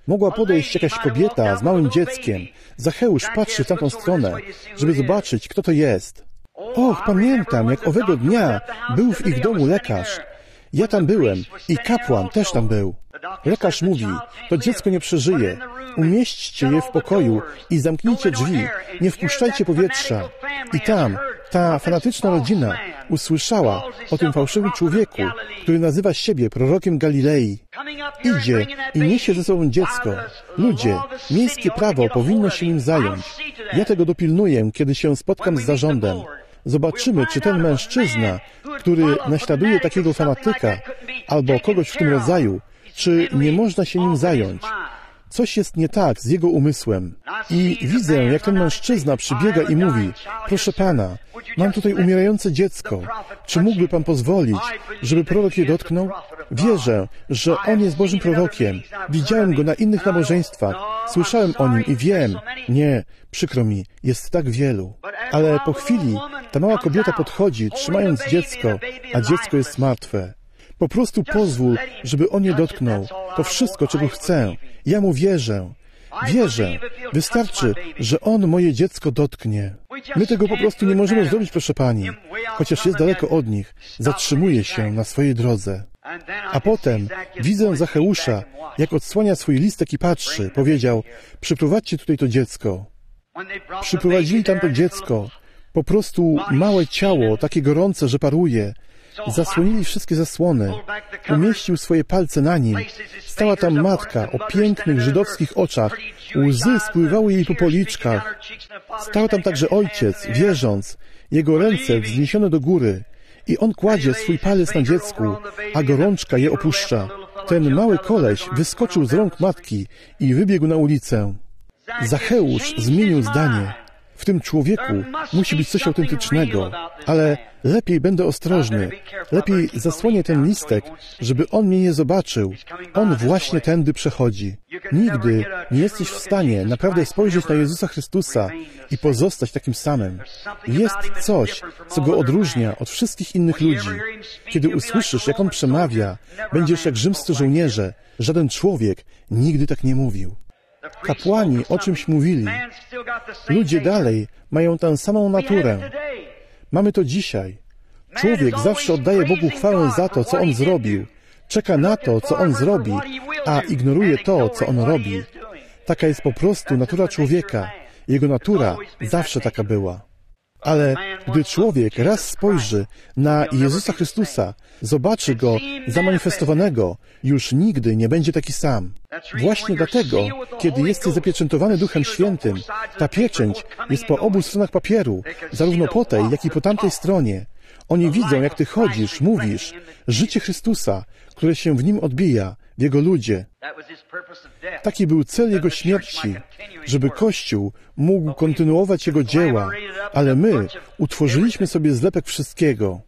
Mogła podejść jakaś kobieta z małym dzieckiem. Zacheusz patrzy w tamtą stronę, żeby zobaczyć, kto to jest. Och, pamiętam, jak owego dnia był w ich domu lekarz. Ja tam byłem i kapłan też tam był. Lekarz mówi, to dziecko nie przeżyje. Umieśćcie je w pokoju i zamknijcie drzwi. Nie wpuszczajcie powietrza. I tam ta fanatyczna rodzina usłyszała o tym fałszywym człowieku, który nazywa siebie prorokiem Galilei. Idzie i niesie ze sobą dziecko. Ludzie, miejskie prawo powinno się nim zająć. Ja tego dopilnuję, kiedy się spotkam z zarządem. Zobaczymy, czy ten mężczyzna, który naśladuje takiego fanatyka, albo kogoś w tym rodzaju, czy nie można się nim zająć. Coś jest nie tak z jego umysłem. I widzę, jak ten mężczyzna przybiega i mówi, proszę pana, mam tutaj umierające dziecko. Czy mógłby pan pozwolić, żeby prorok je dotknął? Wierzę, że on jest Bożym prorokiem. Widziałem go na innych nabożeństwach. Słyszałem o nim i wiem. Nie, przykro mi, jest tak wielu. Ale po chwili ta mała kobieta podchodzi, trzymając dziecko, a dziecko jest martwe. Po prostu pozwól, żeby on je dotknął. To wszystko, czego chcę. Ja mu wierzę. Wierzę. Wystarczy, że on moje dziecko dotknie. My tego po prostu nie możemy zrobić, proszę pani. Chociaż jest daleko od nich, zatrzymuje się na swojej drodze. A potem widzę Zacheusza, jak odsłania swój listek i patrzy. Powiedział, przyprowadźcie tutaj to dziecko. Przyprowadzili tam to dziecko. Po prostu małe ciało, takie gorące, że paruje. Zasłonili wszystkie zasłony. Umieścił swoje palce na nim. Stała tam matka o pięknych żydowskich oczach. Łzy spływały jej po policzkach. Stał tam także ojciec, wierząc. Jego ręce wzniesione do góry. I on kładzie swój palec na dziecku, a gorączka je opuszcza. Ten mały koleś wyskoczył z rąk matki i wybiegł na ulicę. Zacheusz zmienił zdanie. W tym człowieku musi być coś autentycznego, ale lepiej będę ostrożny. Lepiej zasłonię ten listek, żeby on mnie nie zobaczył. On właśnie tędy przechodzi. Nigdy nie jesteś w stanie naprawdę spojrzeć na Jezusa Chrystusa i pozostać takim samym. Jest coś, co Go odróżnia od wszystkich innych ludzi. Kiedy usłyszysz, jak On przemawia, będziesz jak rzymscy żołnierze. Żaden człowiek nigdy tak nie mówił. Kapłani o czymś mówili. Ludzie dalej mają tę samą naturę. Mamy to dzisiaj. Człowiek zawsze oddaje Bogu chwałę za to, co On zrobił. Czeka na to, co On zrobi, a ignoruje to, co On robi. Taka jest po prostu natura człowieka. Jego natura zawsze taka była. Ale gdy człowiek raz spojrzy na Jezusa Chrystusa, zobaczy Go zamanifestowanego, już nigdy nie będzie taki sam. Właśnie dlatego, kiedy jesteś zapieczętowany Duchem Świętym, ta pieczęć jest po obu stronach papieru, zarówno po tej, jak i po tamtej stronie. Oni widzą, jak Ty chodzisz, mówisz, życie Chrystusa, które się w Nim odbija, w Jego ludzie. Taki był cel Jego śmierci, żeby Kościół mógł kontynuować Jego dzieła, ale my utworzyliśmy sobie zlepek wszystkiego.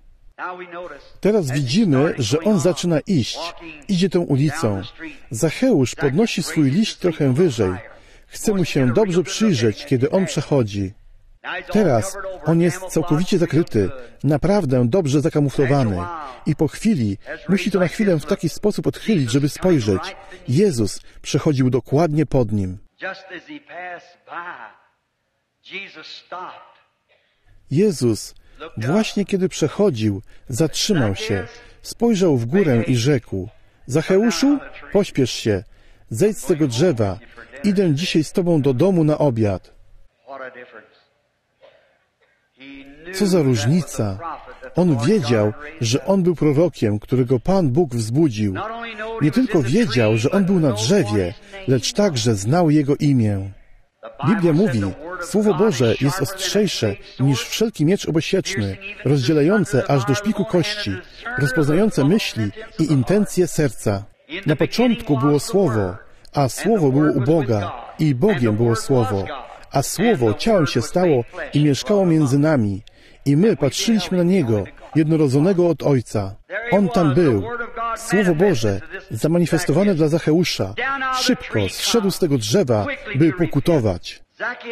Teraz widzimy, że on zaczyna iść. Idzie tą ulicą. Zacheusz podnosi swój liść trochę wyżej. Chce mu się dobrze przyjrzeć, kiedy on przechodzi. Teraz on jest całkowicie zakryty, naprawdę dobrze zakamuflowany. I po chwili musi to na chwilę w taki sposób odchylić, żeby spojrzeć. Jezus przechodził dokładnie pod nim. Jezus, właśnie kiedy przechodził, zatrzymał się, spojrzał w górę i rzekł: Zacheuszu, pośpiesz się, zejdź z tego drzewa, idę dzisiaj z tobą do domu na obiad. Co za różnica! On wiedział, że on był prorokiem, którego Pan Bóg wzbudził. Nie tylko wiedział, że on był na drzewie, lecz także znał jego imię. Biblia mówi, Słowo Boże jest ostrzejsze niż wszelki miecz obosieczny, rozdzielające aż do szpiku kości, rozpoznające myśli i intencje serca. Na początku było Słowo, a Słowo było u Boga i Bogiem było Słowo, a Słowo ciałem się stało i mieszkało między nami. I my patrzyliśmy na Niego, jednorodzonego od Ojca. On tam był. Słowo Boże, zamanifestowane dla Zacheusza, szybko zszedł z tego drzewa, by pokutować.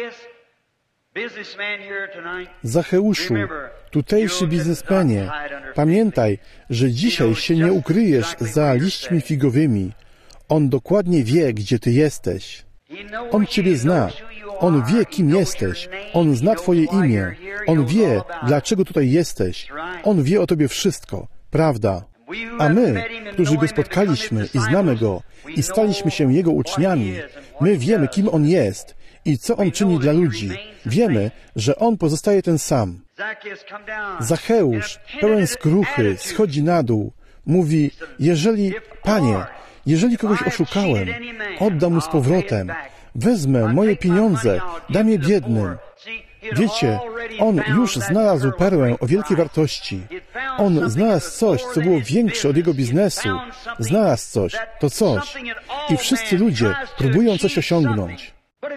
Zacheuszu, tutejszy biznesmenie, pamiętaj, że dzisiaj się nie ukryjesz za liśćmi figowymi. On dokładnie wie, gdzie Ty jesteś. On Ciebie zna. On wie, kim jesteś. On zna Twoje imię. On wie, dlaczego tutaj jesteś. On wie o Tobie wszystko. Prawda? A my, którzy Go spotkaliśmy i znamy Go i staliśmy się Jego uczniami, my wiemy, kim On jest i co On czyni dla ludzi. Wiemy, że On pozostaje ten sam. Zacheusz, pełen skruchy, schodzi na dół. Mówi, Panie, jeżeli kogoś oszukałem, oddam mu z powrotem. Wezmę moje pieniądze, dam je biednym. Wiecie, on już znalazł perłę o wielkiej wartości. On znalazł coś, co było większe od jego biznesu. Znalazł coś, to coś. I wszyscy ludzie próbują coś osiągnąć.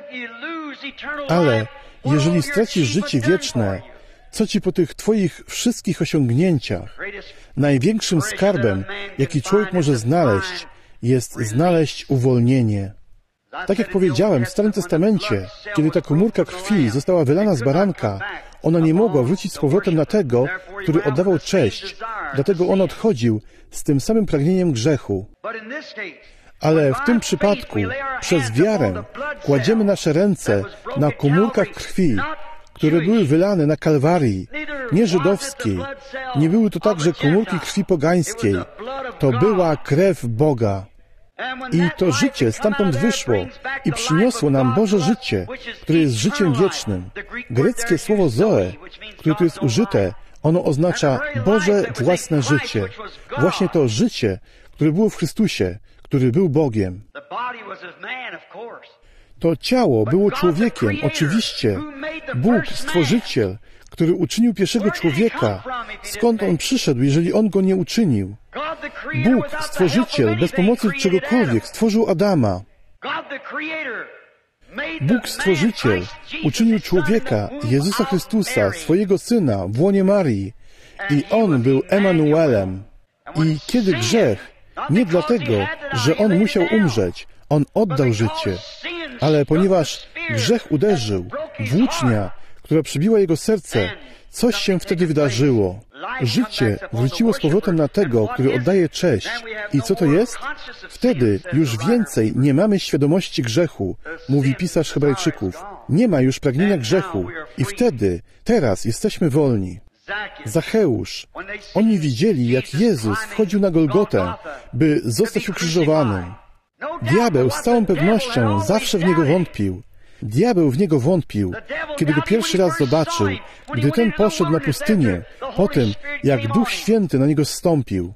Ale jeżeli stracisz życie wieczne, co ci po tych Twoich wszystkich osiągnięciach? Największym skarbem, jaki człowiek może znaleźć, jest znaleźć uwolnienie. Tak jak powiedziałem, w Starym Testamencie, kiedy ta komórka krwi została wylana z baranka, ona nie mogła wrócić z powrotem na tego, który oddawał cześć. Dlatego on odchodził z tym samym pragnieniem grzechu. Ale w tym przypadku, przez wiarę, kładziemy nasze ręce na komórkach krwi, które były wylane na Kalwarii, nie żydowskiej. Nie były to także komórki krwi pogańskiej. To była krew Boga. I to życie stamtąd wyszło i przyniosło nam Boże życie, które jest życiem wiecznym. Greckie słowo zoe, które tu jest użyte, ono oznacza Boże własne życie. Właśnie to życie, które było w Chrystusie, który był Bogiem. To ciało było człowiekiem, oczywiście. Bóg, Stworzyciel, który uczynił pierwszego człowieka. Skąd on przyszedł, jeżeli on go nie uczynił? Bóg, Stworzyciel, bez pomocy czegokolwiek, stworzył Adama. Bóg, Stworzyciel, uczynił człowieka, Jezusa Chrystusa, swojego Syna, w łonie Marii. I On był Emanuelem. I kiedy grzech, nie dlatego, że On musiał umrzeć, On oddał życie, ale ponieważ grzech uderzył, włócznia, która przybiła jego serce, coś się wtedy wydarzyło. Życie wróciło z powrotem na tego, który oddaje cześć. I co to jest? Wtedy już więcej nie mamy świadomości grzechu, mówi pisarz Hebrajczyków. Nie ma już pragnienia grzechu. I wtedy, teraz jesteśmy wolni. Zacheusz. Oni widzieli, jak Jezus wchodził na Golgotę, by zostać ukrzyżowanym. Diabeł z całą pewnością zawsze w Niego wątpił. Diabeł w Niego wątpił, kiedy Go pierwszy raz zobaczył, gdy ten poszedł na pustynię, po tym, jak Duch Święty na Niego zstąpił.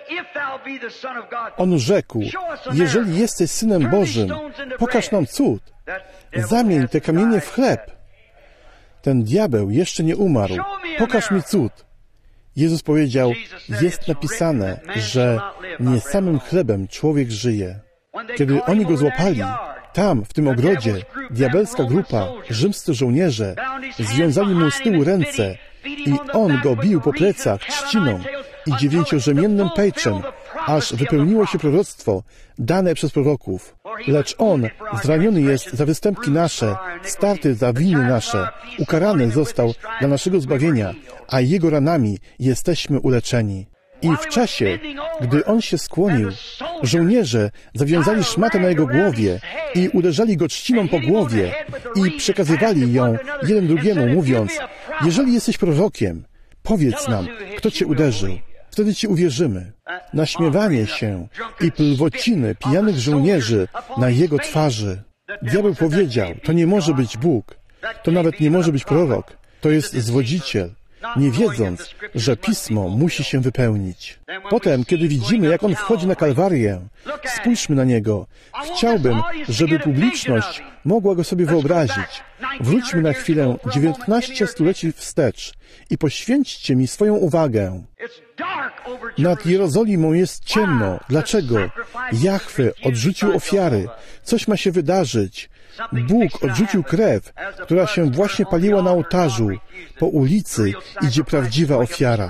On rzekł, jeżeli jesteś Synem Bożym, pokaż nam cud. Zamień te kamienie w chleb. Ten diabeł jeszcze nie umarł. Pokaż mi cud. Jezus powiedział, jest napisane, że nie samym chlebem człowiek żyje. Kiedy oni Go złapali, tam, w tym ogrodzie, diabelska grupa, rzymscy żołnierze, związali mu z tyłu ręce i on go bił po plecach trzciną i 9-rzemiennym pejczem, aż wypełniło się proroctwo dane przez proroków. Lecz on zraniony jest za występki nasze, starty za winy nasze, ukarany został dla naszego zbawienia, a jego ranami jesteśmy uleczeni. I w czasie, gdy on się skłonił, żołnierze zawiązali szmatę na jego głowie i uderzali go trzciną po głowie i przekazywali ją jeden drugiemu, mówiąc, jeżeli jesteś prorokiem, powiedz nam, kto cię uderzył. Wtedy ci uwierzymy. Naśmiewanie się i plwociny pijanych żołnierzy na jego twarzy. Diabeł powiedział, to nie może być Bóg, to nawet nie może być prorok, to jest zwodziciel, nie wiedząc, że Pismo musi się wypełnić. Potem, kiedy widzimy, jak On wchodzi na Kalwarię, spójrzmy na Niego. Chciałbym, żeby publiczność mogła Go sobie wyobrazić. Wróćmy na chwilę 19 stuleci wstecz i poświęćcie mi swoją uwagę. Nad Jerozolimą jest ciemno. Dlaczego? Jahwe odrzucił ofiary. Coś ma się wydarzyć. Bóg odrzucił krew, która się właśnie paliła na ołtarzu. Po ulicy idzie prawdziwa ofiara.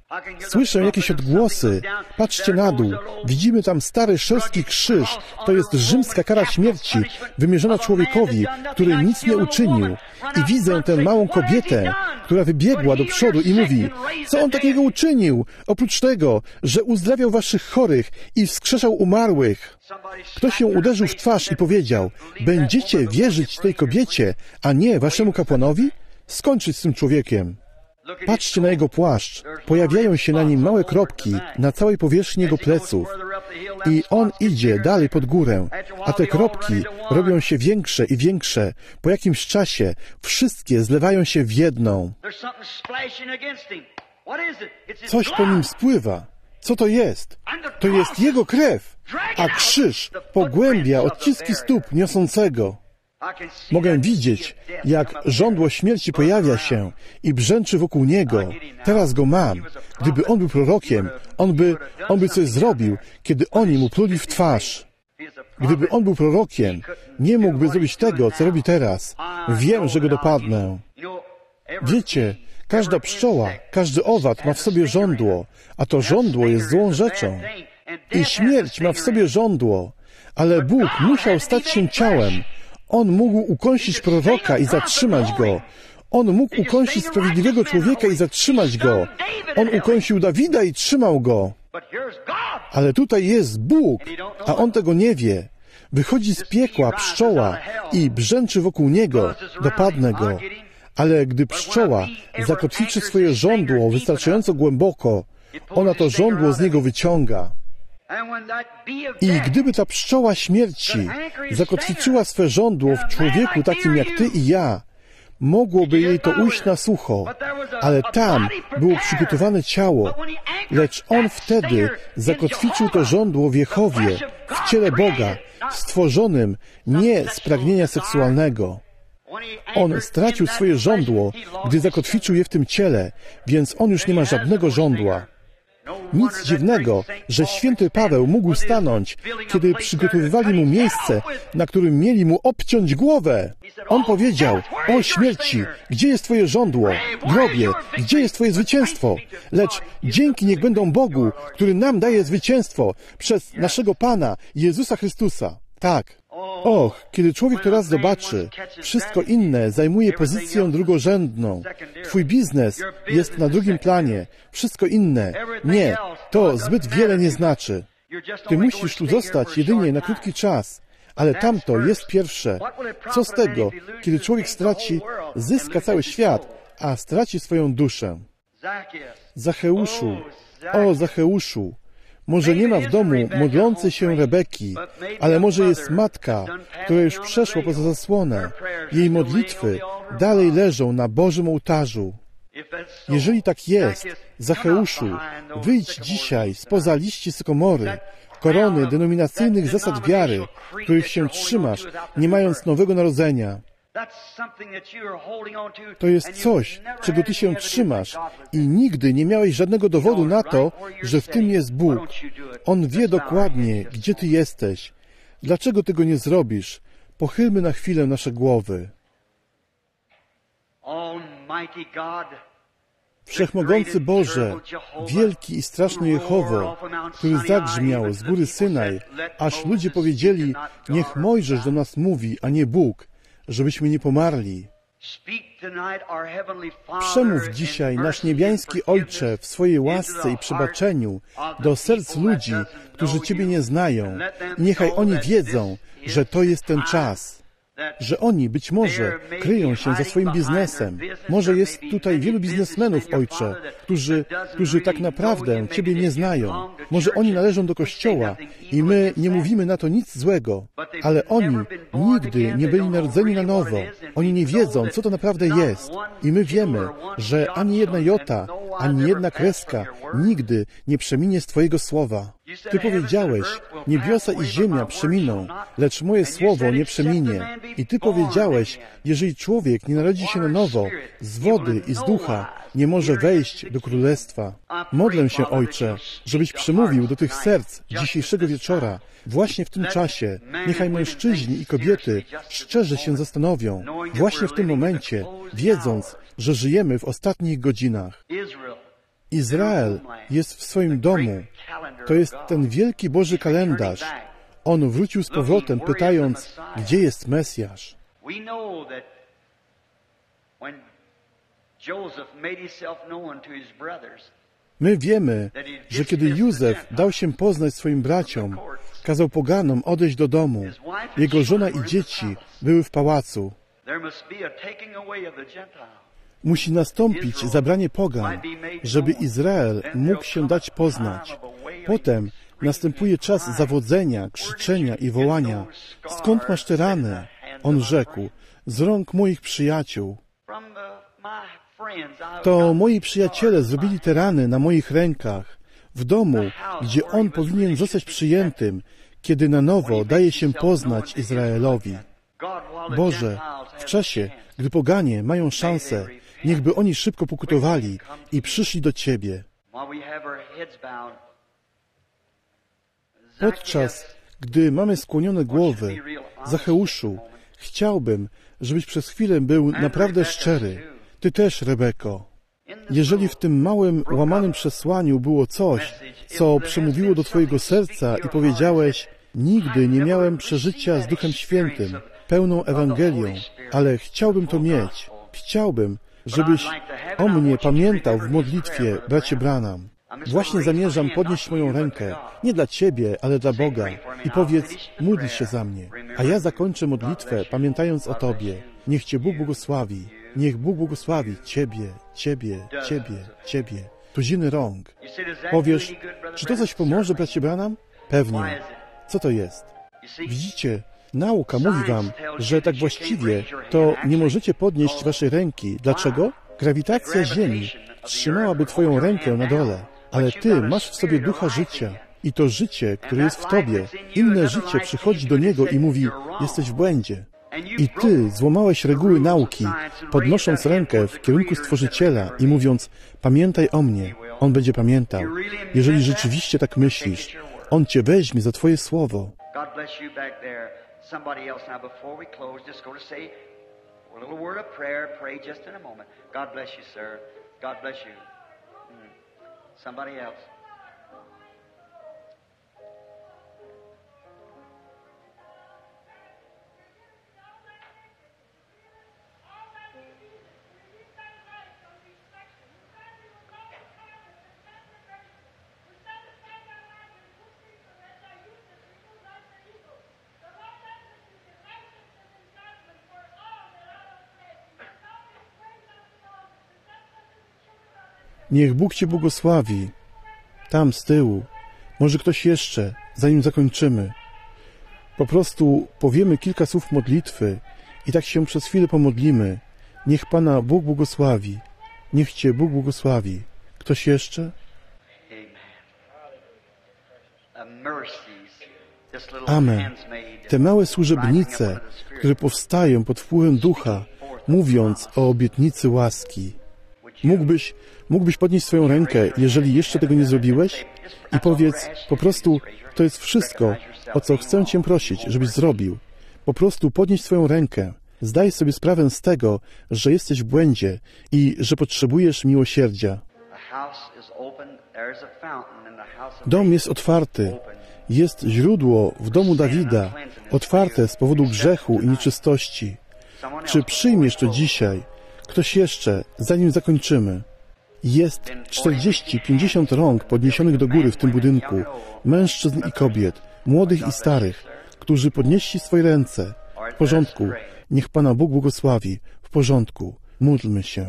Słyszę jakieś odgłosy. Patrzcie na dół. Widzimy tam stary szorstki krzyż. To jest rzymska kara śmierci, wymierzona człowiekowi, który nic nie uczynił. I widzę tę małą kobietę, która wybiegła do przodu i mówi, co on takiego uczynił, oprócz tego, że uzdrawiał waszych chorych i wskrzeszał umarłych. Ktoś ją uderzył w twarz i powiedział, będziecie wierzyć tej kobiecie, a nie waszemu kapłanowi? Skończyć z tym człowiekiem. Patrzcie na jego płaszcz. Pojawiają się na nim małe kropki na całej powierzchni jego pleców. I on idzie dalej pod górę, a te kropki robią się większe i większe. Po jakimś czasie wszystkie zlewają się w jedną. Coś po nim spływa. Co to jest? To jest jego krew, a krzyż pogłębia odciski stóp niosącego. Mogę widzieć, jak żądło śmierci pojawia się i brzęczy wokół niego. Teraz go mam. Gdyby on był prorokiem, on by coś zrobił, kiedy oni mu pluli w twarz. Gdyby on był prorokiem, nie mógłby zrobić tego, co robi teraz. Wiem, że go dopadnę. Wiecie, każda pszczoła, każdy owad ma w sobie żądło, a to żądło jest złą rzeczą. I śmierć ma w sobie żądło, ale Bóg musiał stać się ciałem. On mógł ukąsić proroka i zatrzymać go. On mógł ukąsić sprawiedliwego człowieka i zatrzymać go. On ukąsił Dawida i trzymał go. Ale tutaj jest Bóg, a on tego nie wie. Wychodzi z piekła pszczoła i brzęczy wokół niego, dopadnę go. Ale gdy pszczoła zakotwiczy swoje żądło wystarczająco głęboko, ona to żądło z niego wyciąga. I gdyby ta pszczoła śmierci zakotwiczyła swe żądło w człowieku takim jak ty i ja, mogłoby jej to ujść na sucho, ale tam było przygotowane ciało, lecz on wtedy zakotwiczył to żądło w Jehowie, w ciele Boga, stworzonym nie z pragnienia seksualnego. On stracił swoje żądło, gdy zakotwiczył je w tym ciele, więc on już nie ma żadnego żądła. Nic dziwnego, że święty Paweł mógł stanąć, kiedy przygotowywali mu miejsce, na którym mieli mu obciąć głowę. On powiedział, o śmierci, gdzie jest twoje żądło? Grobie, gdzie jest twoje zwycięstwo? Lecz dzięki niech będą Bogu, który nam daje zwycięstwo przez naszego Pana, Jezusa Chrystusa. Tak. Och, kiedy człowiek to raz zobaczy, wszystko inne zajmuje pozycję drugorzędną. Twój biznes jest na drugim planie. Wszystko inne. Nie, to zbyt wiele nie znaczy. Ty musisz tu zostać jedynie na krótki czas. Ale tamto jest pierwsze. Co z tego, kiedy człowiek zyska cały świat, a straci swoją duszę? Zacheuszu, o Zacheuszu, może nie ma w domu modlącej się Rebeki, ale może jest matka, która już przeszła poza zasłonę. Jej modlitwy dalej leżą na Bożym ołtarzu. Jeżeli tak jest, Zacheuszu, wyjdź dzisiaj spoza liści sykomory, korony denominacyjnych zasad wiary, których się trzymasz, nie mając nowego narodzenia. To jest coś, czego ty się trzymasz i nigdy nie miałeś żadnego dowodu na to, że w tym jest Bóg. On wie dokładnie, gdzie ty jesteś. Dlaczego tego nie zrobisz? Pochylmy na chwilę nasze głowy. Wszechmogący Boże, wielki i straszny Jehowo, który zagrzmiał z góry Synaj, aż ludzie powiedzieli, niech Mojżesz do nas mówi, a nie Bóg, żebyśmy nie pomarli. Przemów dzisiaj, nasz niebiański Ojcze, w swojej łasce i przebaczeniu do serc ludzi, którzy Ciebie nie znają. I niechaj oni wiedzą, że to jest ten czas. Że oni być może kryją się za swoim biznesem. Może jest tutaj wielu biznesmenów, Ojcze, którzy tak naprawdę Ciebie nie znają. Może oni należą do Kościoła i my nie mówimy na to nic złego, ale oni nigdy nie byli narodzeni na nowo. Oni nie wiedzą, co to naprawdę jest. I my wiemy, że ani jedna jota, ani jedna kreska nigdy nie przeminie z Twojego słowa. Ty powiedziałeś, niebiosa i ziemia przeminą, lecz moje słowo nie przeminie. I Ty powiedziałeś, jeżeli człowiek nie narodzi się na nowo, z wody i z ducha, nie może wejść do Królestwa. Modlę się, Ojcze, żebyś przemówił do tych serc dzisiejszego wieczora. Właśnie w tym czasie niechaj mężczyźni i kobiety szczerze się zastanowią, właśnie w tym momencie, wiedząc, że żyjemy w ostatnich godzinach. Izrael jest w swoim domu. To jest ten wielki Boży kalendarz. On wrócił z powrotem, pytając, gdzie jest Mesjasz. My wiemy, że kiedy Józef dał się poznać swoim braciom, kazał poganom odejść do domu. Jego żona i dzieci były w pałacu. Musi nastąpić zabranie pogan, żeby Izrael mógł się dać poznać. Potem następuje czas zawodzenia, krzyczenia i wołania. Skąd masz te rany? On rzekł, z rąk moich przyjaciół. To moi przyjaciele zrobili te rany na moich rękach, w domu, gdzie on powinien zostać przyjętym, kiedy na nowo daje się poznać Izraelowi. Boże, w czasie, gdy poganie mają szansę, niechby oni szybko pokutowali i przyszli do Ciebie. Podczas gdy mamy skłonione głowy, Zacheuszu, chciałbym, żebyś przez chwilę był naprawdę szczery. Ty też, Rebeko. Jeżeli w tym małym, łamanym przesłaniu było coś, co przemówiło do Twojego serca i powiedziałeś, nigdy nie miałem przeżycia z Duchem Świętym, pełną Ewangelią, ale chciałbym to mieć. Chciałbym, żebyś o mnie pamiętał w modlitwie, bracie Branham. Właśnie zamierzam podnieść moją rękę, nie dla Ciebie, ale dla Boga i powiedz, módl się za mnie. A ja zakończę modlitwę, pamiętając o Tobie. Niech Cię Bóg błogosławi. Niech Bóg błogosławi Ciebie, Ciebie, Ciebie, Ciebie. Tuziny rąk. Powiesz, czy to coś pomoże, bracie Branham? Pewnie. Co to jest? Widzicie, nauka mówi Wam, że tak właściwie to nie możecie podnieść Waszej ręki. Dlaczego? Grawitacja Ziemi trzymałaby Twoją rękę na dole, ale Ty masz w sobie ducha życia i to życie, które jest w Tobie, inne życie przychodzi do niego i mówi, jesteś w błędzie. I Ty złamałeś reguły nauki, podnosząc rękę w kierunku Stworzyciela i mówiąc, pamiętaj o mnie, On będzie pamiętał. Jeżeli rzeczywiście tak myślisz, On Cię weźmie za Twoje słowo. A little word of prayer, pray just in a moment. God bless you, sir. God bless you. Somebody else. Niech Bóg Cię błogosławi. Tam z tyłu. Może ktoś jeszcze, zanim zakończymy. Po prostu powiemy kilka słów modlitwy i tak się przez chwilę pomodlimy. Niech Pana Bóg błogosławi. Niech Cię Bóg błogosławi. Ktoś jeszcze? Amen. Te małe służebnice, które powstają pod wpływem Ducha, mówiąc o obietnicy łaski. Mógłbyś podnieść swoją rękę, jeżeli jeszcze tego nie zrobiłeś? I powiedz, po prostu, to jest wszystko, o co chcę Cię prosić, żebyś zrobił. Po prostu podnieś swoją rękę. Zdaj sobie sprawę z tego, że jesteś w błędzie i że potrzebujesz miłosierdzia. Dom jest otwarty. Jest źródło w domu Dawida, otwarte z powodu grzechu i nieczystości. Czy przyjmiesz to dzisiaj? Ktoś jeszcze, zanim zakończymy. Jest 40-50 rąk podniesionych do góry w tym budynku, mężczyzn i kobiet, młodych i starych, którzy podnieśli swoje ręce. W porządku. Niech Pana Bóg błogosławi. W porządku. Módlmy się.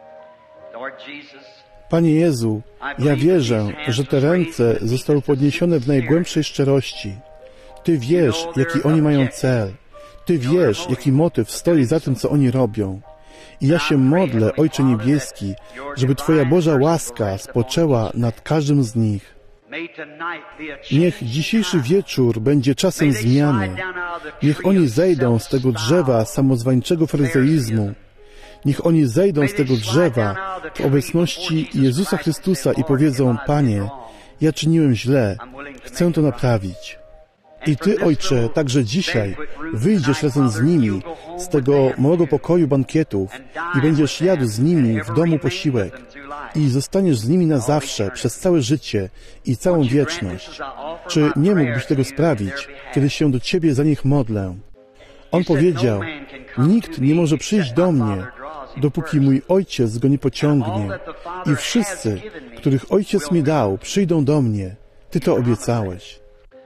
Panie Jezu, ja wierzę, że te ręce zostały podniesione w najgłębszej szczerości. Ty wiesz, jaki oni mają cel. Ty wiesz, jaki motyw stoi za tym, co oni robią. I ja się modlę, Ojcze Niebieski, żeby Twoja Boża łaska spoczęła nad każdym z nich. Niech dzisiejszy wieczór będzie czasem zmiany. Niech oni zejdą z tego drzewa samozwańczego faryzeizmu. Niech oni zejdą z tego drzewa w obecności Jezusa Chrystusa i powiedzą, Panie, ja czyniłem źle, chcę to naprawić. I Ty, Ojcze, także dzisiaj wyjdziesz razem z nimi z tego małego pokoju bankietów i będziesz jadł z nimi w domu posiłek. i zostaniesz z nimi na zawsze, przez całe życie i całą wieczność. Czy nie mógłbyś tego sprawić, kiedy się do Ciebie za nich modlę? On powiedział, nikt nie może przyjść do mnie, dopóki mój Ojciec go nie pociągnie. I wszyscy, których Ojciec mi dał, przyjdą do mnie. Ty to obiecałeś.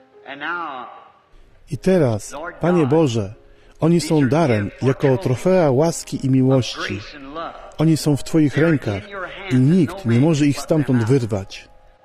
I teraz, Panie Boże, oni są darem, jako trofea łaski i miłości. Oni są w Twoich rękach i nikt nie może ich stamtąd wyrwać.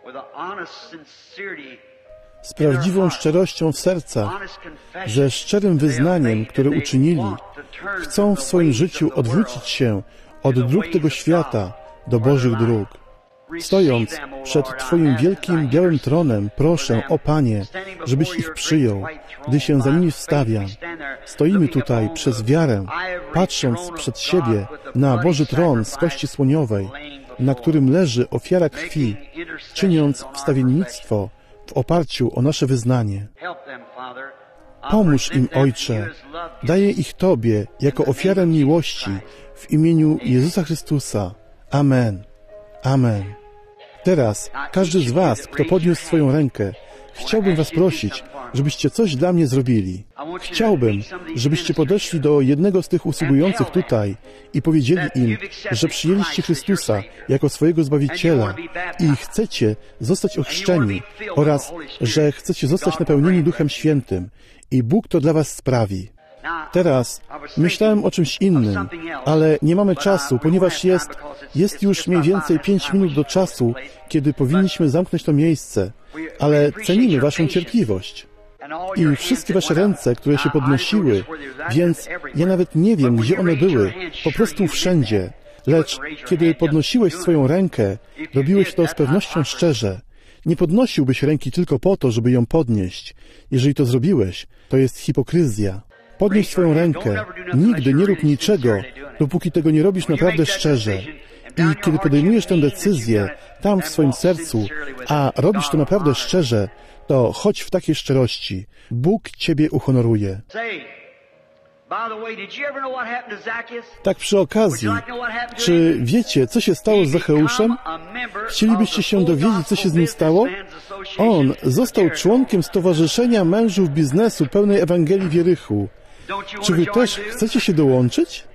Z prawdziwą szczerością w sercach, ze szczerym wyznaniem, które uczynili, chcą w swoim życiu odwrócić się od dróg tego świata do Bożych dróg. Stojąc przed Twoim wielkim białym tronem, proszę, o Panie, żebyś ich przyjął, gdy się za nimi wstawiam. Stoimy tutaj przez wiarę, patrząc przed siebie na Boży tron z kości słoniowej, na którym leży ofiara krwi, czyniąc wstawiennictwo w oparciu o nasze wyznanie. Pomóż im, Ojcze. Daję ich Tobie jako ofiarę miłości w imieniu Jezusa Chrystusa. Amen. Amen. Teraz każdy z Was, kto podniósł swoją rękę, chciałbym Was prosić, żebyście coś dla mnie zrobili. Chciałbym, żebyście podeszli do jednego z tych usługujących tutaj i powiedzieli im, że przyjęliście Chrystusa jako swojego Zbawiciela i chcecie zostać ochrzczeni oraz, że chcecie zostać napełnieni Duchem Świętym i Bóg to dla Was sprawi. Teraz myślałem o czymś innym, ale nie mamy czasu, ponieważ jest już mniej więcej 5 minut do czasu, kiedy powinniśmy zamknąć to miejsce, ale cenimy Waszą cierpliwość i wszystkie Wasze ręce, które się podnosiły, więc ja nawet nie wiem, gdzie one były, po prostu wszędzie. Lecz kiedy podnosiłeś swoją rękę, robiłeś to z pewnością szczerze. Nie podnosiłbyś ręki tylko po to, żeby ją podnieść. Jeżeli to zrobiłeś, to jest hipokryzja. Podnieś swoją rękę. Nigdy nie rób niczego, dopóki tego nie robisz naprawdę szczerze. I kiedy podejmujesz tę decyzję tam w swoim sercu, a robisz to naprawdę szczerze, to chodź w takiej szczerości. Bóg Ciebie uhonoruje. Tak przy okazji, czy wiecie, co się stało z Zacheuszem? Chcielibyście się dowiedzieć, co się z nim stało? On został członkiem Stowarzyszenia Mężów Biznesu Pełnej Ewangelii w Jerichu. Czy wy też chcecie się dołączyć?